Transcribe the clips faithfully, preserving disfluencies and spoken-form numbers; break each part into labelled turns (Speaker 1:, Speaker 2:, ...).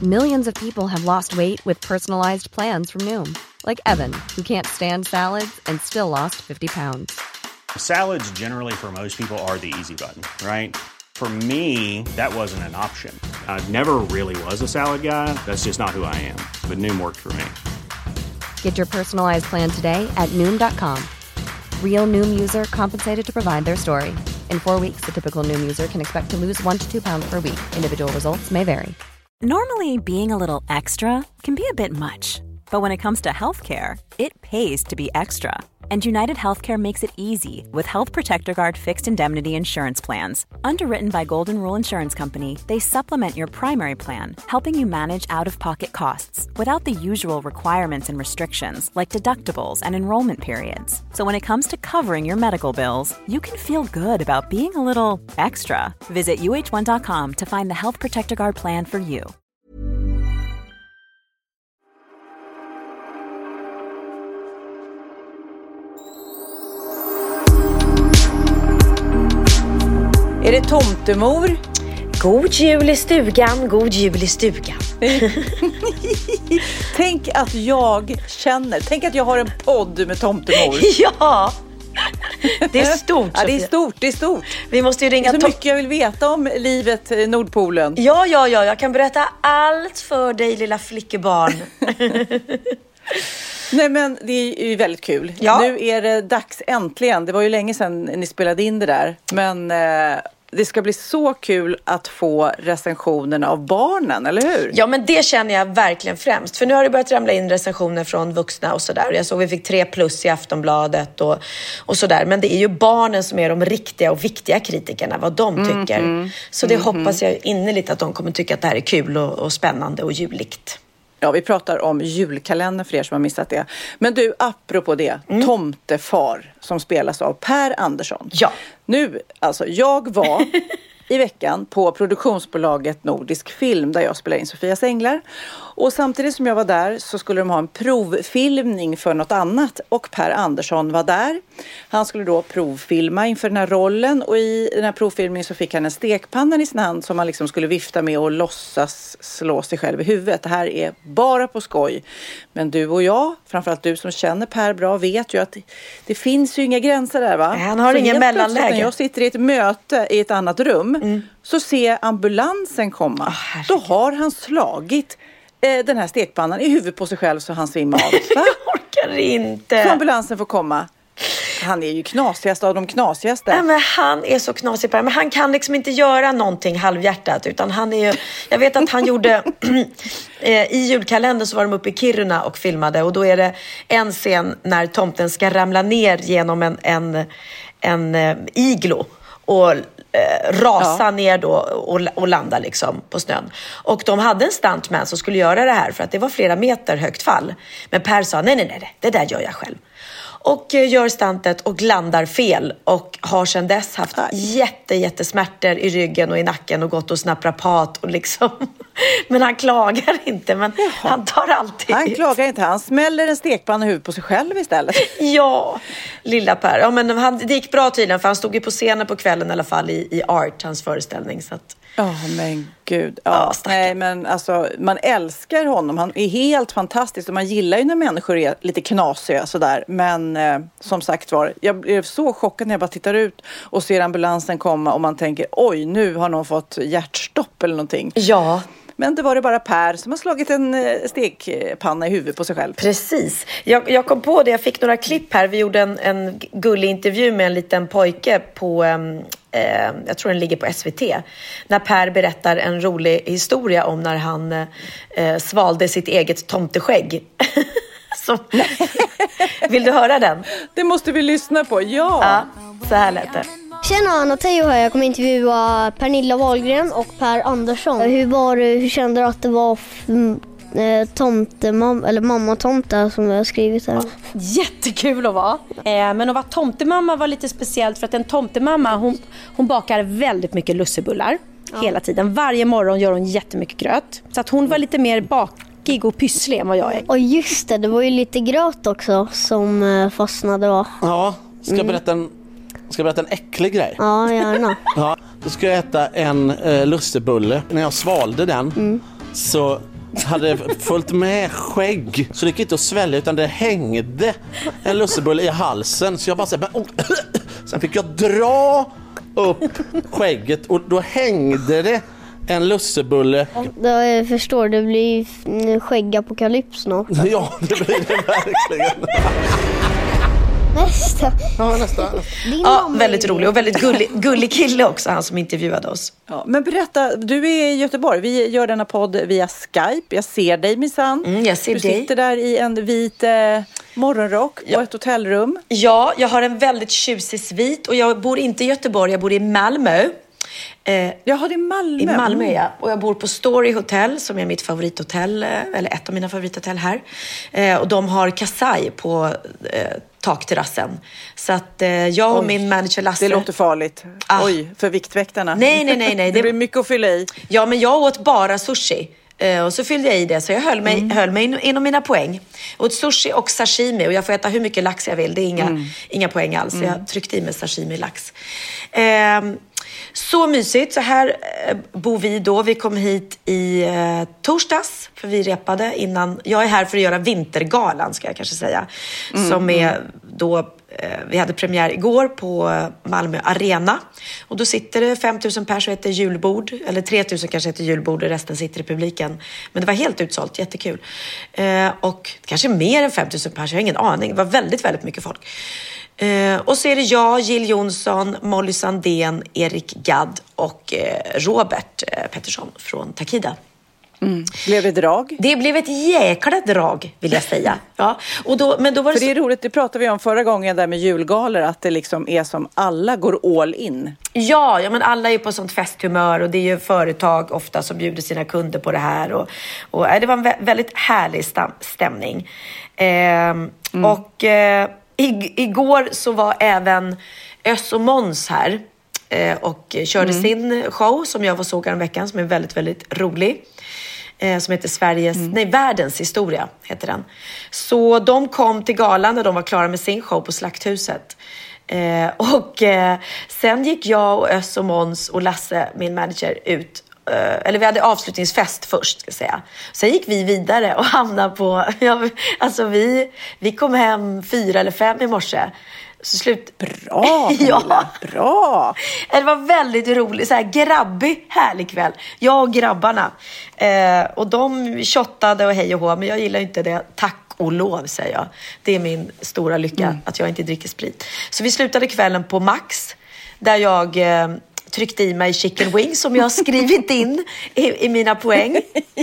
Speaker 1: Millions of people have lost weight with personalized plans from Noom. Like Evan, who can't stand salads and still lost fifty pounds.
Speaker 2: Salads generally for most people are the easy button, right? For me, that wasn't an option. I never really was a salad guy. That's just not who I am. But Noom worked for me.
Speaker 1: Get your personalized plan today at Noom dot com. Real Noom user compensated to provide their story. In four weeks, the typical Noom user can expect to lose one to two pounds per week. Individual results may vary.
Speaker 3: Normally, being a little extra can be a bit much. But when it comes to healthcare, it pays to be extra. And United Healthcare makes it easy with Health Protector Guard fixed indemnity insurance plans. Underwritten by Golden Rule Insurance Company, they supplement your primary plan, helping you manage out-of-pocket costs without the usual requirements and restrictions like deductibles and enrollment periods. So when it comes to covering your medical bills, you can feel good about being a little extra. Visit U H one dot com to find the Health Protector Guard plan for you.
Speaker 4: Är det tomtemor?
Speaker 5: God jul i stugan, god jul i stugan.
Speaker 4: Tänk att jag känner, tänk att jag har en podd med tomtemor.
Speaker 5: Ja, det är stort.
Speaker 4: Ja, det är stort, det är stort.
Speaker 5: Vi måste ju ringa
Speaker 4: så tom- mycket jag vill veta om livet i Nordpolen.
Speaker 5: Ja, ja, ja, jag kan berätta allt för dig, lilla flickebarn.
Speaker 4: Nej, men det är ju väldigt kul.
Speaker 5: Ja.
Speaker 4: Nu är det dags äntligen. Det var ju länge sedan ni spelade in det där. Men eh, det ska bli så kul att få recensionerna av barnen, eller hur?
Speaker 5: Ja, men det känner jag verkligen främst. För nu har det börjat ramla in recensioner från vuxna och sådär. Jag såg vi fick tre plus i Aftonbladet och, och sådär. Men det är ju barnen som är de riktiga och viktiga kritikerna, vad de tycker. Mm, mm, så det mm, hoppas jag innerligt att de kommer tycka att det här är kul och, och spännande och juligt.
Speaker 4: Ja, vi pratar om julkalender för er som har missat det. Men du, apropå det, mm. Tomtefar som spelas av Per Andersson.
Speaker 5: Ja.
Speaker 4: Nu, alltså, jag var i veckan på produktionsbolaget Nordisk Film där jag spelar in Sofias Änglar. Och samtidigt som jag var där så skulle de ha en provfilmning för något annat. Och Per Andersson var där. Han skulle då provfilma inför den här rollen. Och i den här provfilmningen så fick han en stekpanna i sin hand som han liksom skulle vifta med och låtsas slå sig själv i huvudet. Det här är bara på skoj. Men du och jag, framförallt du som känner Per bra, vet ju att det, det finns ju inga gränser där, va?
Speaker 5: Han har
Speaker 4: så
Speaker 5: ingen mellanläge.
Speaker 4: När jag sitter i ett möte i ett annat rum mm. så ser ambulansen komma. Oh, då har han slagit eh, den här stekpannan i huvudet på sig själv så han svimmar av.
Speaker 5: Jag orkar inte.
Speaker 4: Så ambulansen får komma. Han är ju knasigast av de knasigaste.
Speaker 5: Nej, men han är så knasig på det. Men han kan liksom inte göra någonting halvhjärtat. Utan han är ju... Jag vet att han gjorde... I julkalendern så var de uppe i Kiruna och filmade. Och då är det en scen när tomten ska ramla ner genom en, en, en, en iglo. Och eh, rasa ja. ner då och, och landa liksom på snön. Och de hade en stuntman som skulle göra det här för att det var flera meter högt fall. Men Per sa, nej, nej, nej, det där gör jag själv. Och gör stuntet och landar fel. Och har sedan dess haft jätte, jättesmärtor i ryggen och i nacken. Och gått hos naprapat och liksom. Men han klagar inte. Men Jaha. han tar alltid.
Speaker 4: Han klagar inte. Han smäller en stekpanna i huvudet på sig själv istället.
Speaker 5: Ja, lilla Per. Ja, men han, det gick bra tydligen. För han stod ju på scenen på kvällen i alla fall i, i Art, hans föreställning. Så att...
Speaker 4: Ja, oh, men gud. Ja, ja, nej, men alltså, man älskar honom. Han är helt fantastisk. Och man gillar ju när människor är lite knasiga sådär. Men eh, som sagt var, jag blev så chockad när jag bara tittar ut och ser ambulansen komma. Och man tänker, oj, nu har någon fått hjärtstopp eller någonting.
Speaker 5: Ja.
Speaker 4: Men det var det bara Per som har slagit en stekpanna i huvudet på sig själv.
Speaker 5: Precis. Jag, jag kom på det, jag fick några klipp här. Vi gjorde en, en gullig intervju med en liten pojke på, eh, jag tror den ligger på S V T. När Per berättar en rolig historia om när han eh, svalde sitt eget tomteskägg. Så, vill du höra den?
Speaker 4: Det måste vi lyssna på, ja.
Speaker 5: Ja, så här lät det.
Speaker 6: Tjena, Anna Teo här. Jag kommer intervjua Pernilla Wahlgren och Per Andersson. Hur, var, hur kände du att det var eh, tomte, mam, eller mamma tomte som jag har skrivit här?
Speaker 7: Jättekul att vara. Eh, men att vara tomtemamma var lite speciellt för att en tomtemamma hon, hon bakar väldigt mycket lussebullar ja. hela tiden. Varje morgon gör hon jättemycket gröt. Så att hon var lite mer bakig och pysslig än vad jag är.
Speaker 6: Och just det, det var ju lite gröt också som fastnade va?
Speaker 8: Ja, ska jag berätta en Ska jag berätta en äcklig grej?
Speaker 6: Ja, gärna.
Speaker 8: Ja, då ska jag äta en eh, lussebulle. När jag svalde den mm. så hade fullt med skägg. Så det gick inte att svälja utan det hängde en lussebulle i halsen. Så jag bara så här, men, oh. Sen fick jag dra upp skägget och då hängde det en lussebulle.
Speaker 6: Ja, jag förstår, det blir skäggapokalyps snart.
Speaker 8: Ja, det blir det verkligen.
Speaker 6: Nästa.
Speaker 8: Ja, nästa.
Speaker 5: Ja, väldigt rolig och väldigt gullig, gullig kille också, han som intervjuade oss.
Speaker 4: Ja, men berätta, du är i Göteborg. Vi gör denna podd via Skype. Jag ser dig minsann.
Speaker 5: Mm, jag ser
Speaker 4: du
Speaker 5: dig.
Speaker 4: sitter där i en vit eh, morgonrock på
Speaker 5: Ja.
Speaker 4: ett hotellrum.
Speaker 5: Ja, jag har en väldigt tjusig svit och jag bor inte i Göteborg, jag bor i Malmö. Eh,
Speaker 4: Jaha, det är Malmö.
Speaker 5: I Malmö, ja. Och jag bor på Story Hotel som är mitt favorithotell, eller ett av mina favorithotell här. Eh, och de har kasaj på eh, takterrassen. Så att eh, jag och
Speaker 4: Oj,
Speaker 5: min manager Lasse...
Speaker 4: Det låter farligt.
Speaker 5: Ah.
Speaker 4: Oj, för Viktväktarna.
Speaker 5: Nej, nej, nej, nej.
Speaker 4: Det blir mycket att fylla i.
Speaker 5: Ja, men jag åt bara sushi. Eh, och så fyllde jag i det, så jag höll mig,
Speaker 4: Mm.
Speaker 5: höll mig in, inom mina poäng. Jag åt sushi och sashimi och jag får äta hur mycket lax jag vill. Det är inga,
Speaker 4: Mm.
Speaker 5: inga poäng alls. Jag tryckte i mig sashimi-lax. Eh, så mysigt. Så här eh, bor vi då. Vi kom hit i eh, torsdags, för vi repade innan. Jag är här för att göra Vintergalan, ska jag kanske säga.
Speaker 4: Mm.
Speaker 5: Som är då... eh, Vi hade premiär igår på Malmö Arena. Och då sitter det fem tusen pers och äter julbord. Eller tre tusen kanske äter julbord och resten sitter i publiken. Men det var helt utsålt, jättekul. Eh, och kanske mer än fem tusen pers, jag har ingen aning. Det var väldigt, väldigt mycket folk. Eh, och så är det jag, Jill Johnson, Molly Sandén, Erik Gadd och eh, Robert eh, Pettersson från Takida.
Speaker 4: Mm. Blev det drag?
Speaker 5: Det blev ett jäkla drag, vill jag säga. Ja. Och då, men då var det
Speaker 4: För det är
Speaker 5: så...
Speaker 4: roligt, det pratade vi om förra gången där med julgalor, att det liksom är som alla går all in.
Speaker 5: Ja, ja, men alla är på sånt festhumör och det är ju företag ofta som bjuder sina kunder på det här. Och, och äh, det var en vä- väldigt härlig stam- stämning. Ehm, mm. Och eh, ig- igår så var även Öss och Måns här eh, och körde mm. sin show som jag var såg en veckan, som är väldigt, väldigt rolig. Som heter Sveriges, mm. nej, Världens historia heter den. Så de kom till galan när de var klara med sin show på Slakthuset. Eh, och eh, sen gick jag och Öss och Måns och Lasse, min manager, ut. Eh, eller vi hade avslutningsfest först, ska jag säga. Sen gick vi vidare och hamnade på... Ja, alltså vi, vi kom hem fyra eller fem i morse. Så slut...
Speaker 4: Bra, ja. Bra.
Speaker 5: Det var väldigt roligt, så här grabbig, härlig kväll. Jag och grabbarna. Eh, och de shottade och hej och hå, men jag gillar inte det. Tack och lov, säger jag. Det är min stora lycka, mm. att jag inte dricker sprit. Så vi slutade kvällen på Max, där jag... Eh, tryckte i mig chicken wings som jag har skrivit in i, i mina poäng.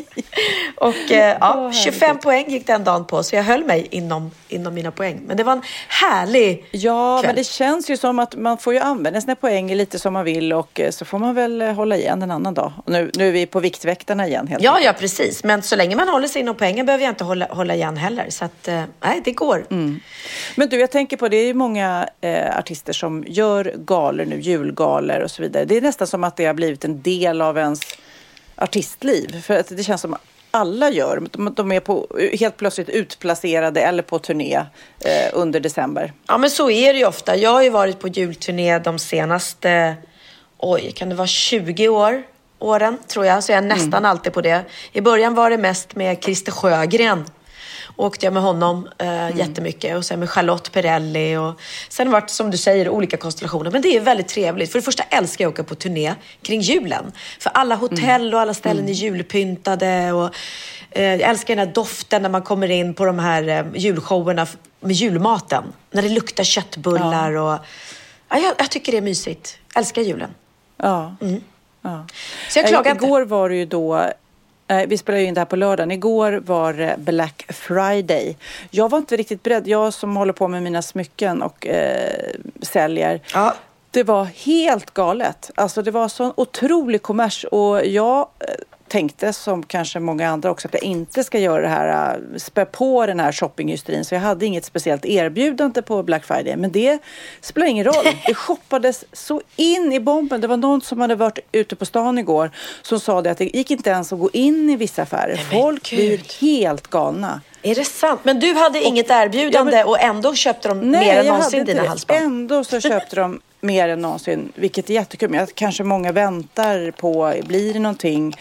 Speaker 5: Och eh, ja, tjugofem poäng gick den dagen på, så jag höll mig inom, inom mina poäng. Men det var en härlig
Speaker 4: Ja,
Speaker 5: kväll.
Speaker 4: Men det känns ju som att man får ju använda sina poäng lite som man vill, och så får man väl hålla igen en annan dag. Och nu, nu är vi på Viktväktarna igen. Helt
Speaker 5: ja,
Speaker 4: enkelt.
Speaker 5: ja, precis. Men så länge man håller sig inom poängen behöver jag inte hålla, hålla igen heller. Så att, eh, nej, det går.
Speaker 4: Mm. Men du, jag tänker på, det är ju många eh, artister som gör galor nu, julgalor och så vidare. Det är nästan som att det har blivit en del av ens artistliv. För att det känns som alla gör. De, de är på, helt plötsligt utplacerade eller på turné eh, under december.
Speaker 5: Ja, men så är det ju ofta. Jag har ju varit på julturné de senaste, oj, kan det vara tjugo år? Åren, tror jag. Så jag är nästan mm. alltid på det. I början var det mest med Christer Sjögren. Åkte jag med honom eh, mm. jättemycket. Och sen med Charlotte Perrelli. Och sen har det varit, som du säger, olika konstellationer. Men det är väldigt trevligt. För det första älskar jag att åka på turné kring julen. För alla hotell mm. och alla ställen mm. är julpyntade. Och, eh, jag älskar den här doften när man kommer in på de här eh, julshowerna med julmaten. När det luktar köttbullar. Ja. Och, ja, jag, jag tycker det är mysigt. Älskar julen.
Speaker 4: Ja.
Speaker 5: Mm.
Speaker 4: ja.
Speaker 5: Så jag klagar inte.
Speaker 4: Igår var det ju då... Vi spelar ju in det här på lördagen. Igår var det Black Friday. Jag var inte riktigt beredd. Jag som håller på med mina smycken och eh, säljer. Ja. Det var helt galet. Alltså det var sån otrolig kommers. Och jag eh, tänkte, som kanske många andra också, att jag inte ska göra det här, äh, spä på den här shoppinghysterin. Så jag hade inget speciellt erbjudande på Black Friday. Men det spelar ingen roll. Det shoppades så in i bomben. Det var någon som hade varit ute på stan igår som sa det, att det gick inte ens att gå in i vissa affärer. Folk blir helt galna.
Speaker 5: Är det sant? Men du hade inget erbjudande, ja, men, och ändå köpte de
Speaker 4: nej,
Speaker 5: mer än någonsin dina halsband?
Speaker 4: Ändå så köpte de mer än någonsin, vilket är jättekul. Men kanske många väntar på, blir det någonting?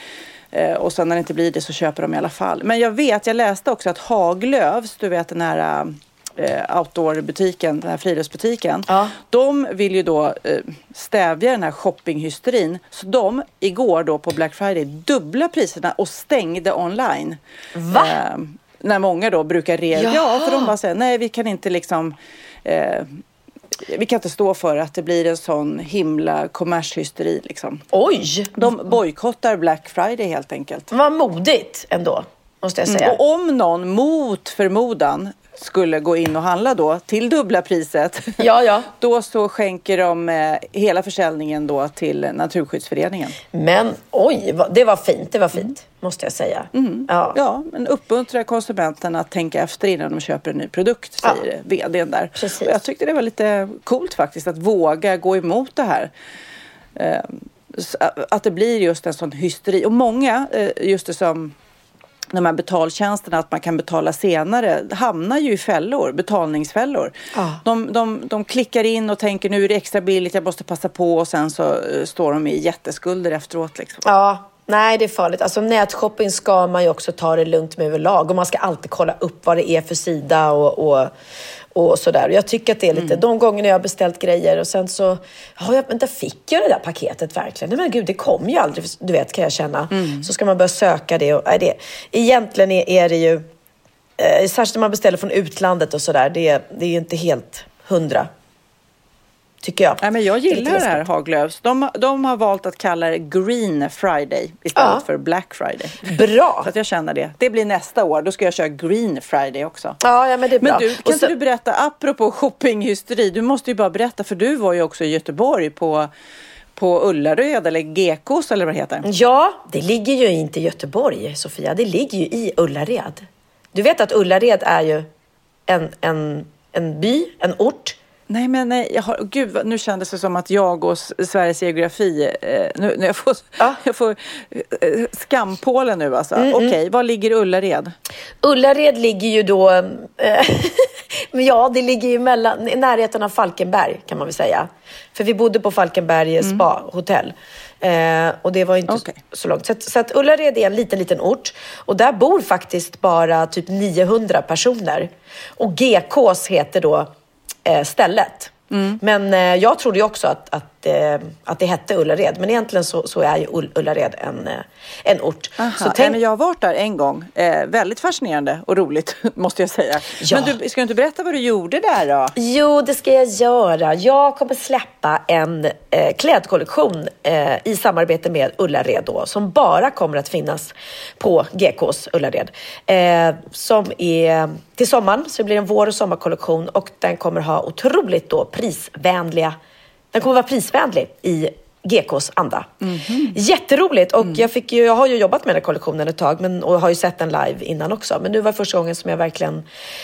Speaker 4: Eh, och sen när det inte blir det så köper de i alla fall. Men jag vet, jag läste också att Haglöfs, du vet den här eh, outdoorbutiken, den här friluftsbutiken. Ja. De vill ju då eh, stävja den här shoppinghysterin. Så de igår då på Black Friday dubbla priserna och stängde online.
Speaker 5: Va?
Speaker 4: Eh, när många då brukar reagera. Ja, för de bara säger nej vi kan inte liksom... Eh, vi kan inte stå för att det blir en sån himla kommershysteri liksom.
Speaker 5: Oj!
Speaker 4: De bojkottar Black Friday helt enkelt.
Speaker 5: Vad modigt ändå, måste jag säga.
Speaker 4: Mm. Och om någon mot förmodan skulle gå in och handla då till dubbla priset.
Speaker 5: Ja, ja.
Speaker 4: Då så skänker de eh, hela försäljningen då till Naturskyddsföreningen.
Speaker 5: Men oj, det var fint, det var fint, måste jag säga.
Speaker 4: Mm. Ja. ja, men uppmuntrar konsumenterna att tänka efter innan de köper en ny produkt, säger ja. vdn där.
Speaker 5: Precis.
Speaker 4: Och jag tyckte det var lite coolt faktiskt att våga gå emot det här. Eh, att det blir just en sån hysteri. Och många, eh, just det som de här betaltjänsterna, att man kan betala senare, hamnar ju i fällor, betalningsfällor. Ah. De, de, de klickar in och tänker nu är det extra billigt, jag måste passa på, och sen så uh, står de i jätteskulder efteråt. Liksom.
Speaker 5: Ja, nej det är farligt. Alltså nätshopping ska man ju också ta det lugnt med överlag, och man ska alltid kolla upp vad det är för sida och, och, och sådär. Jag tycker att det är lite, mm. de gångerna jag har beställt grejer och sen så, ja jag, men där fick jag det där paketet verkligen. Nej men gud, det kom ju aldrig, du vet, kan jag känna. Mm. Så ska man börja söka det och nej, det, egentligen är, är det ju, eh, särskilt när man beställer från utlandet och sådär, det, det är ju inte helt hundra. Tycker jag.
Speaker 4: Nej, men jag gillar det, det här Haglöfs. De, de har valt att kalla det Green Friday istället ja. för Black Friday.
Speaker 5: Bra!
Speaker 4: Så att jag känner det. Det blir nästa år. Då ska jag köra Green Friday också.
Speaker 5: Ja, ja men det är bra.
Speaker 4: Men du, kan så... inte du berätta, apropå shoppinghysteri, du måste ju bara berätta, för du var ju också i Göteborg på, på Ullared eller G K:s eller vad det heter.
Speaker 5: Ja, det ligger ju inte i Göteborg, Sofia. Det ligger ju i Ullared. Du vet att Ullared är ju en, en, en by, en ort.
Speaker 4: Nej, men nej, jag har, gud, nu kändes det som att jag och Sveriges geografi, eh, nu, nu jag får, ja. jag får eh, skampålen nu alltså. Mm, Okej, okay, var ligger Ullared?
Speaker 5: Ullared ligger ju då, eh, ja det ligger ju mellan, i närheten av Falkenberg kan man väl säga. För vi bodde på Falkenberg mm. spa, hotell. Eh, och det var inte okay. så, så långt. Så, att, så att Ullared är en liten, liten ort. Och där bor faktiskt bara typ niohundra personer. Och G K:s heter då stället. Mm. Men eh, jag trodde ju också att, att, eh, att det hette Ullared. Men egentligen så, så är ju Ullared en, en ort.
Speaker 4: Aha,
Speaker 5: så tänk...
Speaker 4: men jag har varit där en gång. Eh, väldigt fascinerande och roligt måste jag säga. Ja. Men du, ska du inte berätta vad du gjorde där då?
Speaker 5: Jo, det ska jag göra. Jag kommer släppa en eh, klädkollektion eh, i samarbete med Ullared då. Som bara kommer att finnas på G K:s Ullared. Eh, som är till sommaren. Så det blir en vår- och sommarkollektion. Och den kommer ha otroligt då prisvänliga. Den kommer vara prisvänlig i G K:s anda. Mm-hmm. Jätteroligt. Och mm. jag, fick ju, jag har ju jobbat med den här kollektionen ett tag. Men, och har ju sett den live innan också. Men nu var första gången som jag verkligen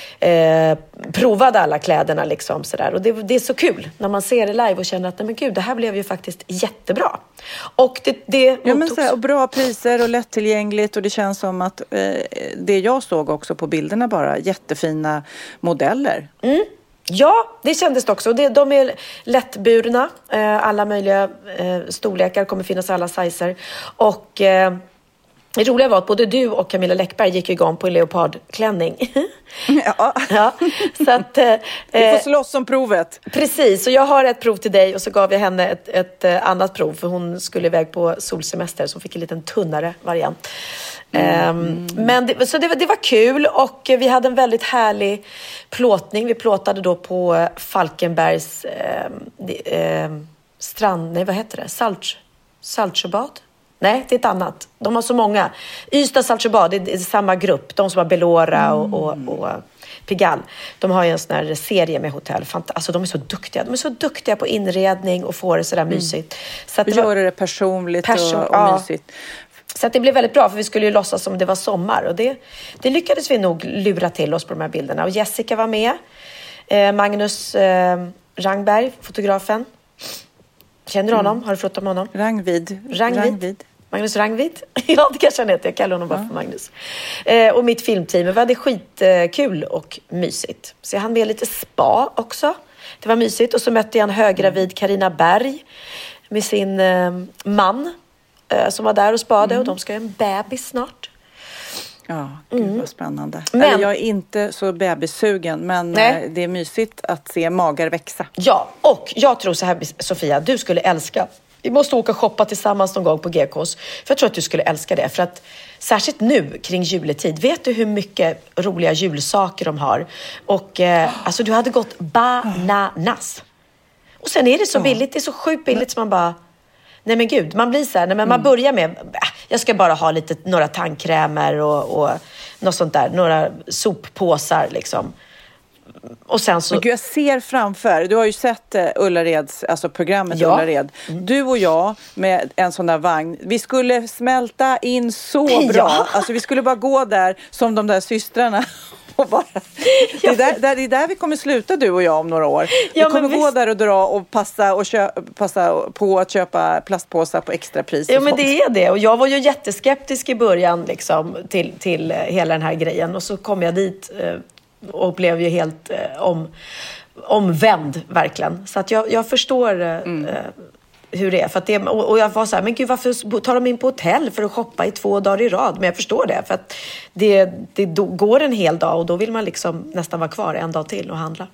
Speaker 5: eh, provade alla kläderna. Liksom, sådär. Och det, det är så kul när man ser det live och känner att nej, men gud, det här blev ju faktiskt jättebra. Och det, det
Speaker 4: ja, men så här, och bra priser och lättillgängligt. Och det känns som att eh, det jag såg också på bilderna bara. Jättefina modeller.
Speaker 5: Mm. Ja, det kändes det också. Det, de är lättburna. Eh, alla möjliga eh, storlekar kommer finnas alla sizar. Och eh, det roliga var att både du och Camilla Läckberg gick igång på en leopardklänning.
Speaker 4: Ja.
Speaker 5: Ja, så att, eh,
Speaker 4: vi får slåss om provet.
Speaker 5: Precis, och jag har ett prov till dig och så gav jag henne ett, ett, ett annat prov. För hon skulle iväg på solsemester så hon fick en liten tunnare variant. Mm. Um, men det, så det, det var kul och vi hade en väldigt härlig plåtning. Vi plåtade då på Falkenbergs eh, eh, strand, nej vad heter det? Salt, Saltsjöbad? Nej, det är ett annat. De har så många. Ystad Saltsjöbad, det är samma grupp. De som har Belora och, och, och Pigalle. De har ju en sån här serie med hotell. Alltså de är så duktiga. De är så duktiga på inredning och får det sådär mm. mysigt. Så att
Speaker 4: det var, gör det personligt person, och, och
Speaker 5: ja.
Speaker 4: mysigt.
Speaker 5: Så att det blev väldigt bra för vi skulle ju låtsas som det var sommar. Och det, det lyckades vi nog lura till oss på de här bilderna. Och Jessica var med. Eh, Magnus eh, Rangberg, fotografen. Känner du honom? Mm. Har du fotat med honom?
Speaker 4: Rangvid.
Speaker 5: Rangvid.
Speaker 4: Rangvid.
Speaker 5: Magnus Rangvid. Ja, det kanske han heter. Jag kallar honom bara ja. för Magnus. Eh, och mitt filmteam. Vi hade skitkul eh, och mysigt. Så jag hann med lite spa också. Det var mysigt. Och så mötte jag en höggravid Carina Berg med sin eh, man. eh, som var där och spade. Mm. Och de ska ha en bebis snart.
Speaker 4: Ja, gud mm. vad spännande.
Speaker 5: Men,
Speaker 4: Eller, jag är inte så bebissugen, men nej. Det är mysigt att se magar växa.
Speaker 5: Ja, och jag tror så här, Sofia, du skulle älska. Vi måste åka och shoppa tillsammans någon gång på G K:s. För jag tror att du skulle älska det. För att särskilt nu kring juletid. Vet du hur mycket roliga julsaker de har? Och eh, alltså du hade gått bananas. Och sen är det så billigt. Det är så sjukt billigt som man bara... Nej men gud, man blir så här, nej, men man börjar med, äh, jag ska bara ha lite, några tandkrämer och, och något sånt där, några soppåsar liksom. Och sen så...
Speaker 4: Men gud, jag ser framför, du har ju sett uh, Ullareds, alltså programmet
Speaker 5: ja.
Speaker 4: Ullared. Mm. Du och jag med en sån där vagn, vi skulle smälta in så bra.
Speaker 5: Ja.
Speaker 4: Alltså vi skulle bara gå där som de där systrarna. Och bara, det, är där, där, det är där vi kommer sluta, du och jag, om några år.
Speaker 5: Ja,
Speaker 4: vi kommer gå
Speaker 5: visst.
Speaker 4: där och dra och passa, och köpa, passa på att köpa plastpåsar på extrapris.
Speaker 5: Ja, men det är det. Och jag var ju jätteskeptisk i början liksom, till, till hela den här grejen. Och så kom jag dit eh, och blev ju helt eh, om, omvänd, verkligen. Så att jag, jag förstår... Eh, mm. hur det är. För att det, och jag var så här, men gud, varför tar de in på hotell för att shoppa i två dagar i rad? Men jag förstår det, för att det, det går en hel dag och då vill man liksom nästan vara kvar en dag till och handla.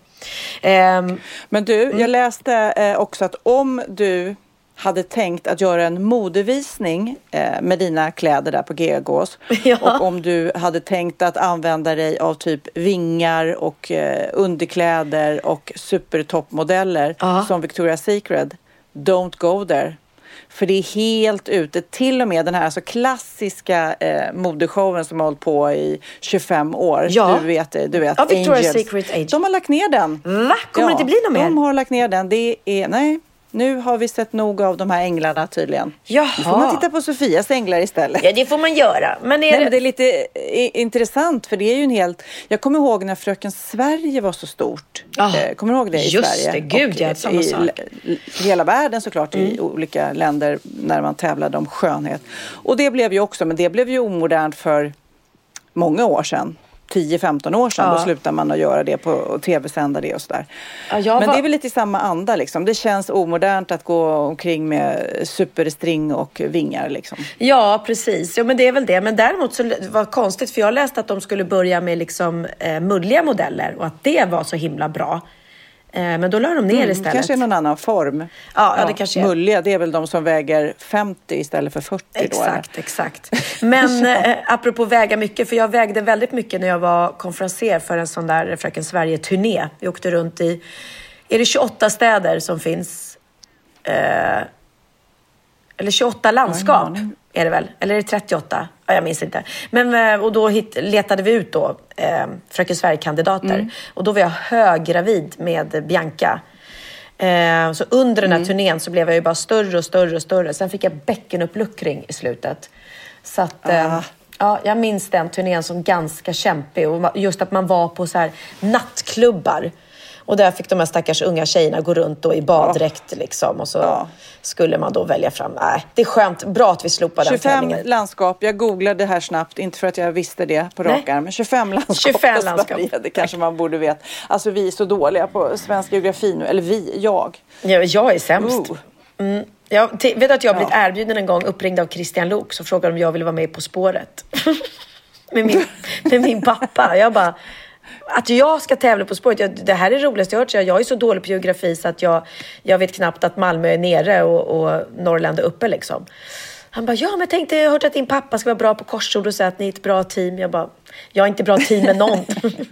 Speaker 5: Um,
Speaker 4: men du,
Speaker 5: mm.
Speaker 4: jag läste eh, också att om du hade tänkt att göra en modevisning eh, med dina kläder där på G K:s
Speaker 5: ja.
Speaker 4: och om du hade tänkt att använda dig av typ vingar och eh, underkläder och supertoppmodeller
Speaker 5: ja.
Speaker 4: som Victoria's Secret, don't go there. För det är helt ute. Till och med den här alltså klassiska eh, modeshowen som har hållit på i tjugofem år.
Speaker 5: Ja.
Speaker 4: Du vet, du vet
Speaker 5: ja, Victoria's
Speaker 4: Angels.
Speaker 5: Secret Angel.
Speaker 4: De har lagt ner den.
Speaker 5: Va? Kommer ja, det inte bli något mer?
Speaker 4: De har lagt ner den. Det är, nej, nu har vi sett nog av de här änglarna tydligen.
Speaker 5: Jaha.
Speaker 4: Nu får man titta på Sofias änglar istället.
Speaker 5: Ja, det får man göra. Men är
Speaker 4: nej,
Speaker 5: det...
Speaker 4: men det är lite i, intressant, för det är ju en helt... Jag kommer ihåg när Fröken Sverige var så stort.
Speaker 5: Oh,
Speaker 4: eh, kommer du ihåg det i
Speaker 5: just
Speaker 4: Sverige?
Speaker 5: Just det, gud, ja, samma
Speaker 4: i,
Speaker 5: sak.
Speaker 4: I hela världen såklart, mm. i olika länder när man tävlade om skönhet. Och det blev ju också, men det blev ju omodernt för många år sedan. tio femton år sedan, ja. Då slutar man att göra det på och tv-sända det och sådär. Ja, men var... det är väl lite i samma anda liksom. Det känns omodernt att gå omkring med superstring och vingar liksom.
Speaker 5: Ja, precis. Ja, men det är väl det. Men däremot så var det konstigt, för jag läste att de skulle börja med liksom eh, mulliga modeller och att det var så himla bra. Men då lade de ner mm, istället.
Speaker 4: Kanske någon annan form.
Speaker 5: Ja, ja, det kanske är.
Speaker 4: Mulliga, det är väl de som väger femtio istället för fyrtio.
Speaker 5: Exakt, då, exakt. Men eh, apropå väga mycket, för jag vägde väldigt mycket när jag var konferenser för en sån där Fröken Sverige-turné. Vi åkte runt i, är det tjugoåtta städer som finns? Eh, eller tjugoåtta landskap är det väl? Eller är det trettioåtta? Ja, jag minns inte. Men, och då hit, letade vi ut då eh, Fröken Sverige-kandidater. Mm. Och då var jag höggravid med Bianca. Eh, så under den här mm. turnén så blev jag ju bara större och större och större. Sen fick jag bäckenuppluckring i slutet. Så att... Eh, ah. Ja, jag minns den turnén som ganska kämpig. Och just att man var på så här nattklubbar. Och där fick de här stackars unga tjejerna gå runt då i baddräkt ja. liksom. Och så ja. skulle man då välja fram. Nej, det är skönt. Bra att vi slopar den tävlingen.
Speaker 4: tjugofem landskap. Jag googlade det här snabbt. Inte för att jag visste det på rak arm. Men tjugofem landskap.
Speaker 5: tjugofem landskap.
Speaker 4: Det kanske man borde veta. Alltså vi är så dåliga på svensk geografi nu. Eller vi, jag.
Speaker 5: Ja, jag är sämst. Uh. Mm. Jag t- vet att jag har blivit ja. erbjuden en gång, uppringd av Christian Lok, så frågade om jag ville vara med På spåret. med, min, med min pappa. Jag bara... Att jag ska tävla På spåret, jag, det här är roligast jag har hört. Jag, jag är så dålig på geografi så att jag, jag vet knappt att Malmö är nere och, och Norrland är uppe liksom. Han bara, ja men jag tänkte, jag har hört att din pappa ska vara bra på korsord och säga att ni är ett bra team. Jag bara, jag är inte bra team med någon.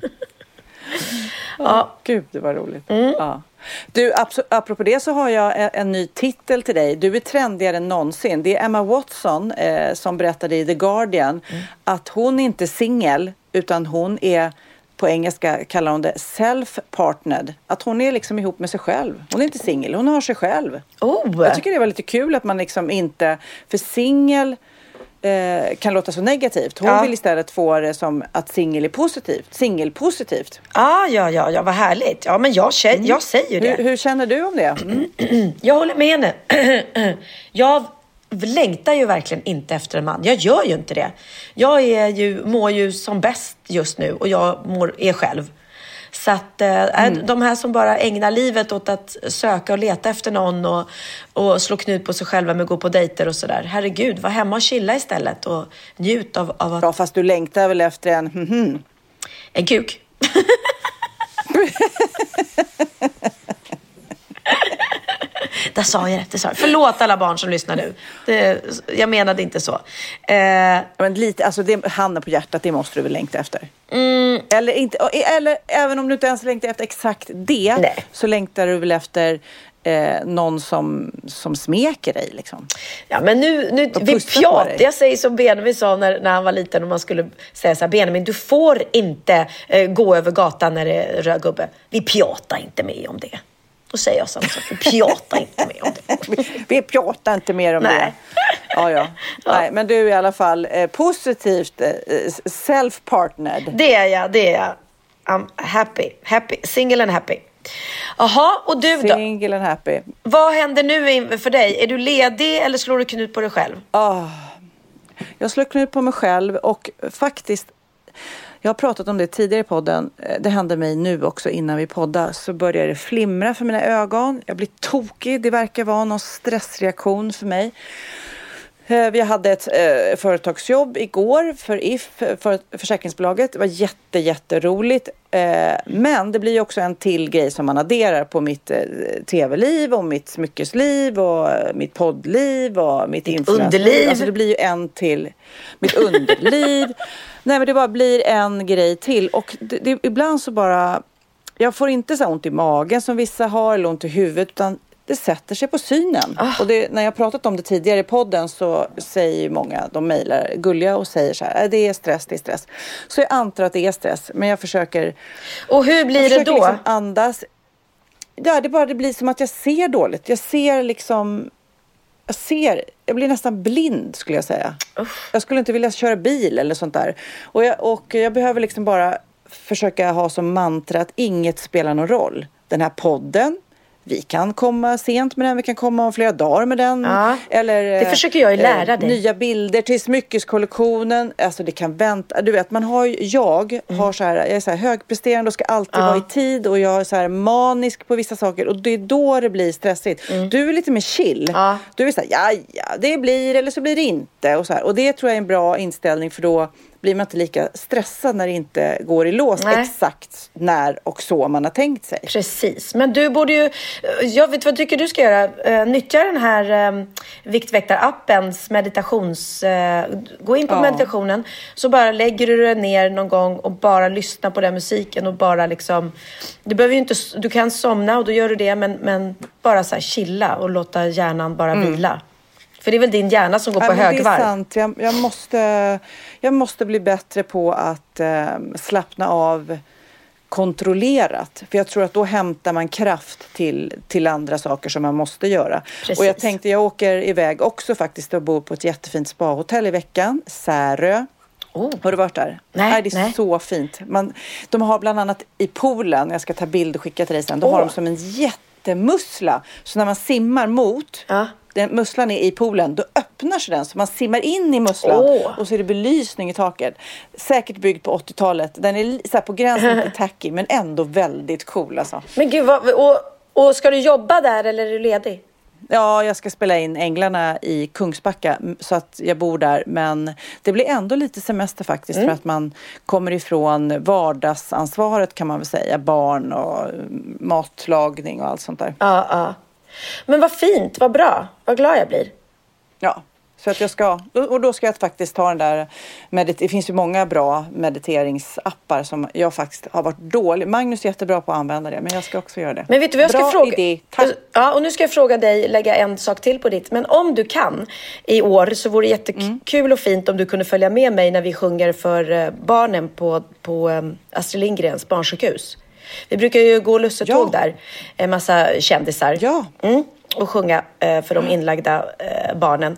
Speaker 4: Ja, gud det var roligt. Mm. Ja. Du, apropå det så har jag en, en ny titel till dig. Du är trendigare än någonsin. Det är Emma Watson eh, som berättade i The Guardian mm. att hon inte är singel utan hon är, på engelska kallar hon det self-partnered. Att hon är liksom ihop med sig själv. Hon är inte singel, hon har sig själv.
Speaker 5: Oh.
Speaker 4: Jag tycker det var lite kul att man liksom inte, för singel Eh, kan låta så negativt. Hon ja. vill istället få det som att singel är positivt. Singelpositivt.
Speaker 5: Ah, ja, ja, ja, vad härligt. Ja, men jag, jag mm. säger ju det.
Speaker 4: Hur, hur känner du om det?
Speaker 5: Mm. Jag håller med henne. Jag längtar ju verkligen inte efter en man. Jag gör ju inte det. Jag är ju, mår ju som bäst just nu och jag mår, är själv. Så att eh, mm. de här som bara ägnar livet åt att söka och leta efter någon och, och slå knut på sig själva med att gå på dejter och sådär. Herregud, var hemma och chilla istället och njut av, av att...
Speaker 4: Ja, fast du längtar väl efter en... Mm-hmm.
Speaker 5: En kuk. Där sa jag det. Sa jag. Förlåt alla barn som lyssnar nu. Det, jag menade inte så. Eh,
Speaker 4: Men lite, alltså det, handen på hjärtat, det måste du väl längta efter?
Speaker 5: Mm.
Speaker 4: Eller, inte, eller även om du inte ens längtar efter exakt det, Nej. så längtar du väl efter eh, någon som, som smeker dig liksom.
Speaker 5: Ja, men nu, nu vi pjat, jag säger som Benjamin sa när, när han var liten och man skulle säga så här: Benjamin, du får inte eh, gå över gatan när det är röd gubbe. Vi pjatar inte med om det. Då säger jag samma sak. Vi pjatar inte mer om det.
Speaker 4: Vi pjatar inte mer om
Speaker 5: Nej.
Speaker 4: det. Ja, ja. ja. Nej, men du är i alla fall eh, positivt eh, self-partnered.
Speaker 5: Det är jag, det är jag. I'm happy. happy. Single and happy. Jaha, och du då?
Speaker 4: Single and happy.
Speaker 5: Vad händer nu för dig? Är du ledig eller slår du knut på dig själv?
Speaker 4: Oh, jag slår knut på mig själv och faktiskt... Jag har pratat om det tidigare i podden. Det hände mig nu också innan vi poddade. Så börjar det flimra för mina ögon. Jag blir tokig. Det verkar vara någon stressreaktion för mig. Vi hade ett eh, företagsjobb igår för I F, för försäkringsbolaget. Det var jätte, jätteroligt. Eh, men det blir också en till grej som man adderar på mitt eh, tv-liv och mitt smyckesliv och eh, mitt poddliv och mitt
Speaker 5: underliv.
Speaker 4: Alltså det blir ju en till. Mitt underliv. Nej, men det bara blir en grej till. Och det, det, ibland så bara... Jag får inte så ont i magen som vissa har eller ont i huvudet, utan det sätter sig på synen. Oh. Och det, när jag pratat om det tidigare i podden så säger ju många, de mejlar gulliga och säger så här: det är stress, det är stress. Så jag antar att det är stress, men jag försöker...
Speaker 5: Och hur blir det då?
Speaker 4: Liksom andas. Ja, det bara det blir som att jag ser dåligt. Jag ser liksom... Jag ser... Jag blir nästan blind, skulle jag säga. Uff. Jag skulle inte vilja köra bil eller sånt där. Och jag, och jag behöver liksom bara försöka ha som mantra att inget spelar någon roll. Den här podden, vi kan komma sent med den, vi kan komma om flera dagar med den.
Speaker 5: Ja,
Speaker 4: eller,
Speaker 5: det försöker jag ju lära
Speaker 4: eh,
Speaker 5: dig.
Speaker 4: Nya bilder till smyckeskollektionen. Alltså det kan vänta. Du vet, man har ju, jag mm. har så här, jag är så här högpresterande och ska alltid ja. vara i tid. Och jag är så här manisk på vissa saker. Och det är då det blir stressigt. Mm. Du är lite mer chill. Ja. Du är så här, ja, ja, det blir eller så blir det inte. Och, så här. Och det tror jag är en bra inställning, för då blir man inte lika stressad när det inte går i lås. Nej. Exakt när och så man har tänkt sig.
Speaker 5: Precis. Men du borde ju... Jag vet vad tycker du ska göra. Uh, nyttja den här uh, Viktväktarappens meditations... Uh, gå in på ja. meditationen. Så bara lägger du det ner någon gång och bara lyssna på den musiken och bara liksom... Du behöver ju inte... Du kan somna och då gör du det, men, men bara så här chilla och låta hjärnan bara mm. vila. För det är väl din hjärna som går på
Speaker 4: ja,
Speaker 5: högvarv.
Speaker 4: Det är sant. Jag, jag, måste, jag måste bli bättre på att eh, slappna av kontrollerat. För jag tror att då hämtar man kraft till, till andra saker som man måste göra. Precis. Och jag tänkte, jag åker iväg också faktiskt och bor på ett jättefint spahotell i veckan. Särö. Oh. Har du varit där?
Speaker 5: Nej,
Speaker 4: nej det är
Speaker 5: nej.
Speaker 4: så fint. Man, de har bland annat i poolen, jag ska ta bild och skicka till dig sen. Då oh. har de som en jättemussla. Så när man simmar mot... Ja. Den musslan är i poolen, då öppnar sig den så man simmar in i musslan oh. och så är det belysning i taket. Säkert byggd på åttiotalet. Den är så här på gränsen till tacky, men ändå väldigt cool alltså.
Speaker 5: Men gud, vad, och, och ska du jobba där eller är du ledig?
Speaker 4: Ja, jag ska spela in Änglarna i Kungsbacka så att jag bor där. Men det blir ändå lite semester faktiskt mm. för att man kommer ifrån vardagsansvaret, kan man väl säga. Barn och matlagning och allt sånt där.
Speaker 5: Ja, ja. Men vad fint, vad bra, vad glad jag blir.
Speaker 4: Ja, så att jag ska, och då ska jag faktiskt ta den där, medit- det finns ju många bra mediteringsappar som jag faktiskt har varit dålig. Magnus är jättebra på att använda det, men jag ska också göra det.
Speaker 5: Men vet du vad jag ska
Speaker 4: bra
Speaker 5: fråga?
Speaker 4: Idé, tack.
Speaker 5: Ja, och nu ska jag fråga dig, lägga en sak till på ditt. Men om du kan i år så vore det jättekul mm. och fint om du kunde följa med mig när vi sjunger för barnen på, på um, Astrid Lindgrens barnsjukhus. Vi brukar ju gå lussetåg ja. där. En massa kändisar.
Speaker 4: Ja.
Speaker 5: Mm, och sjunga eh, för de inlagda eh, barnen.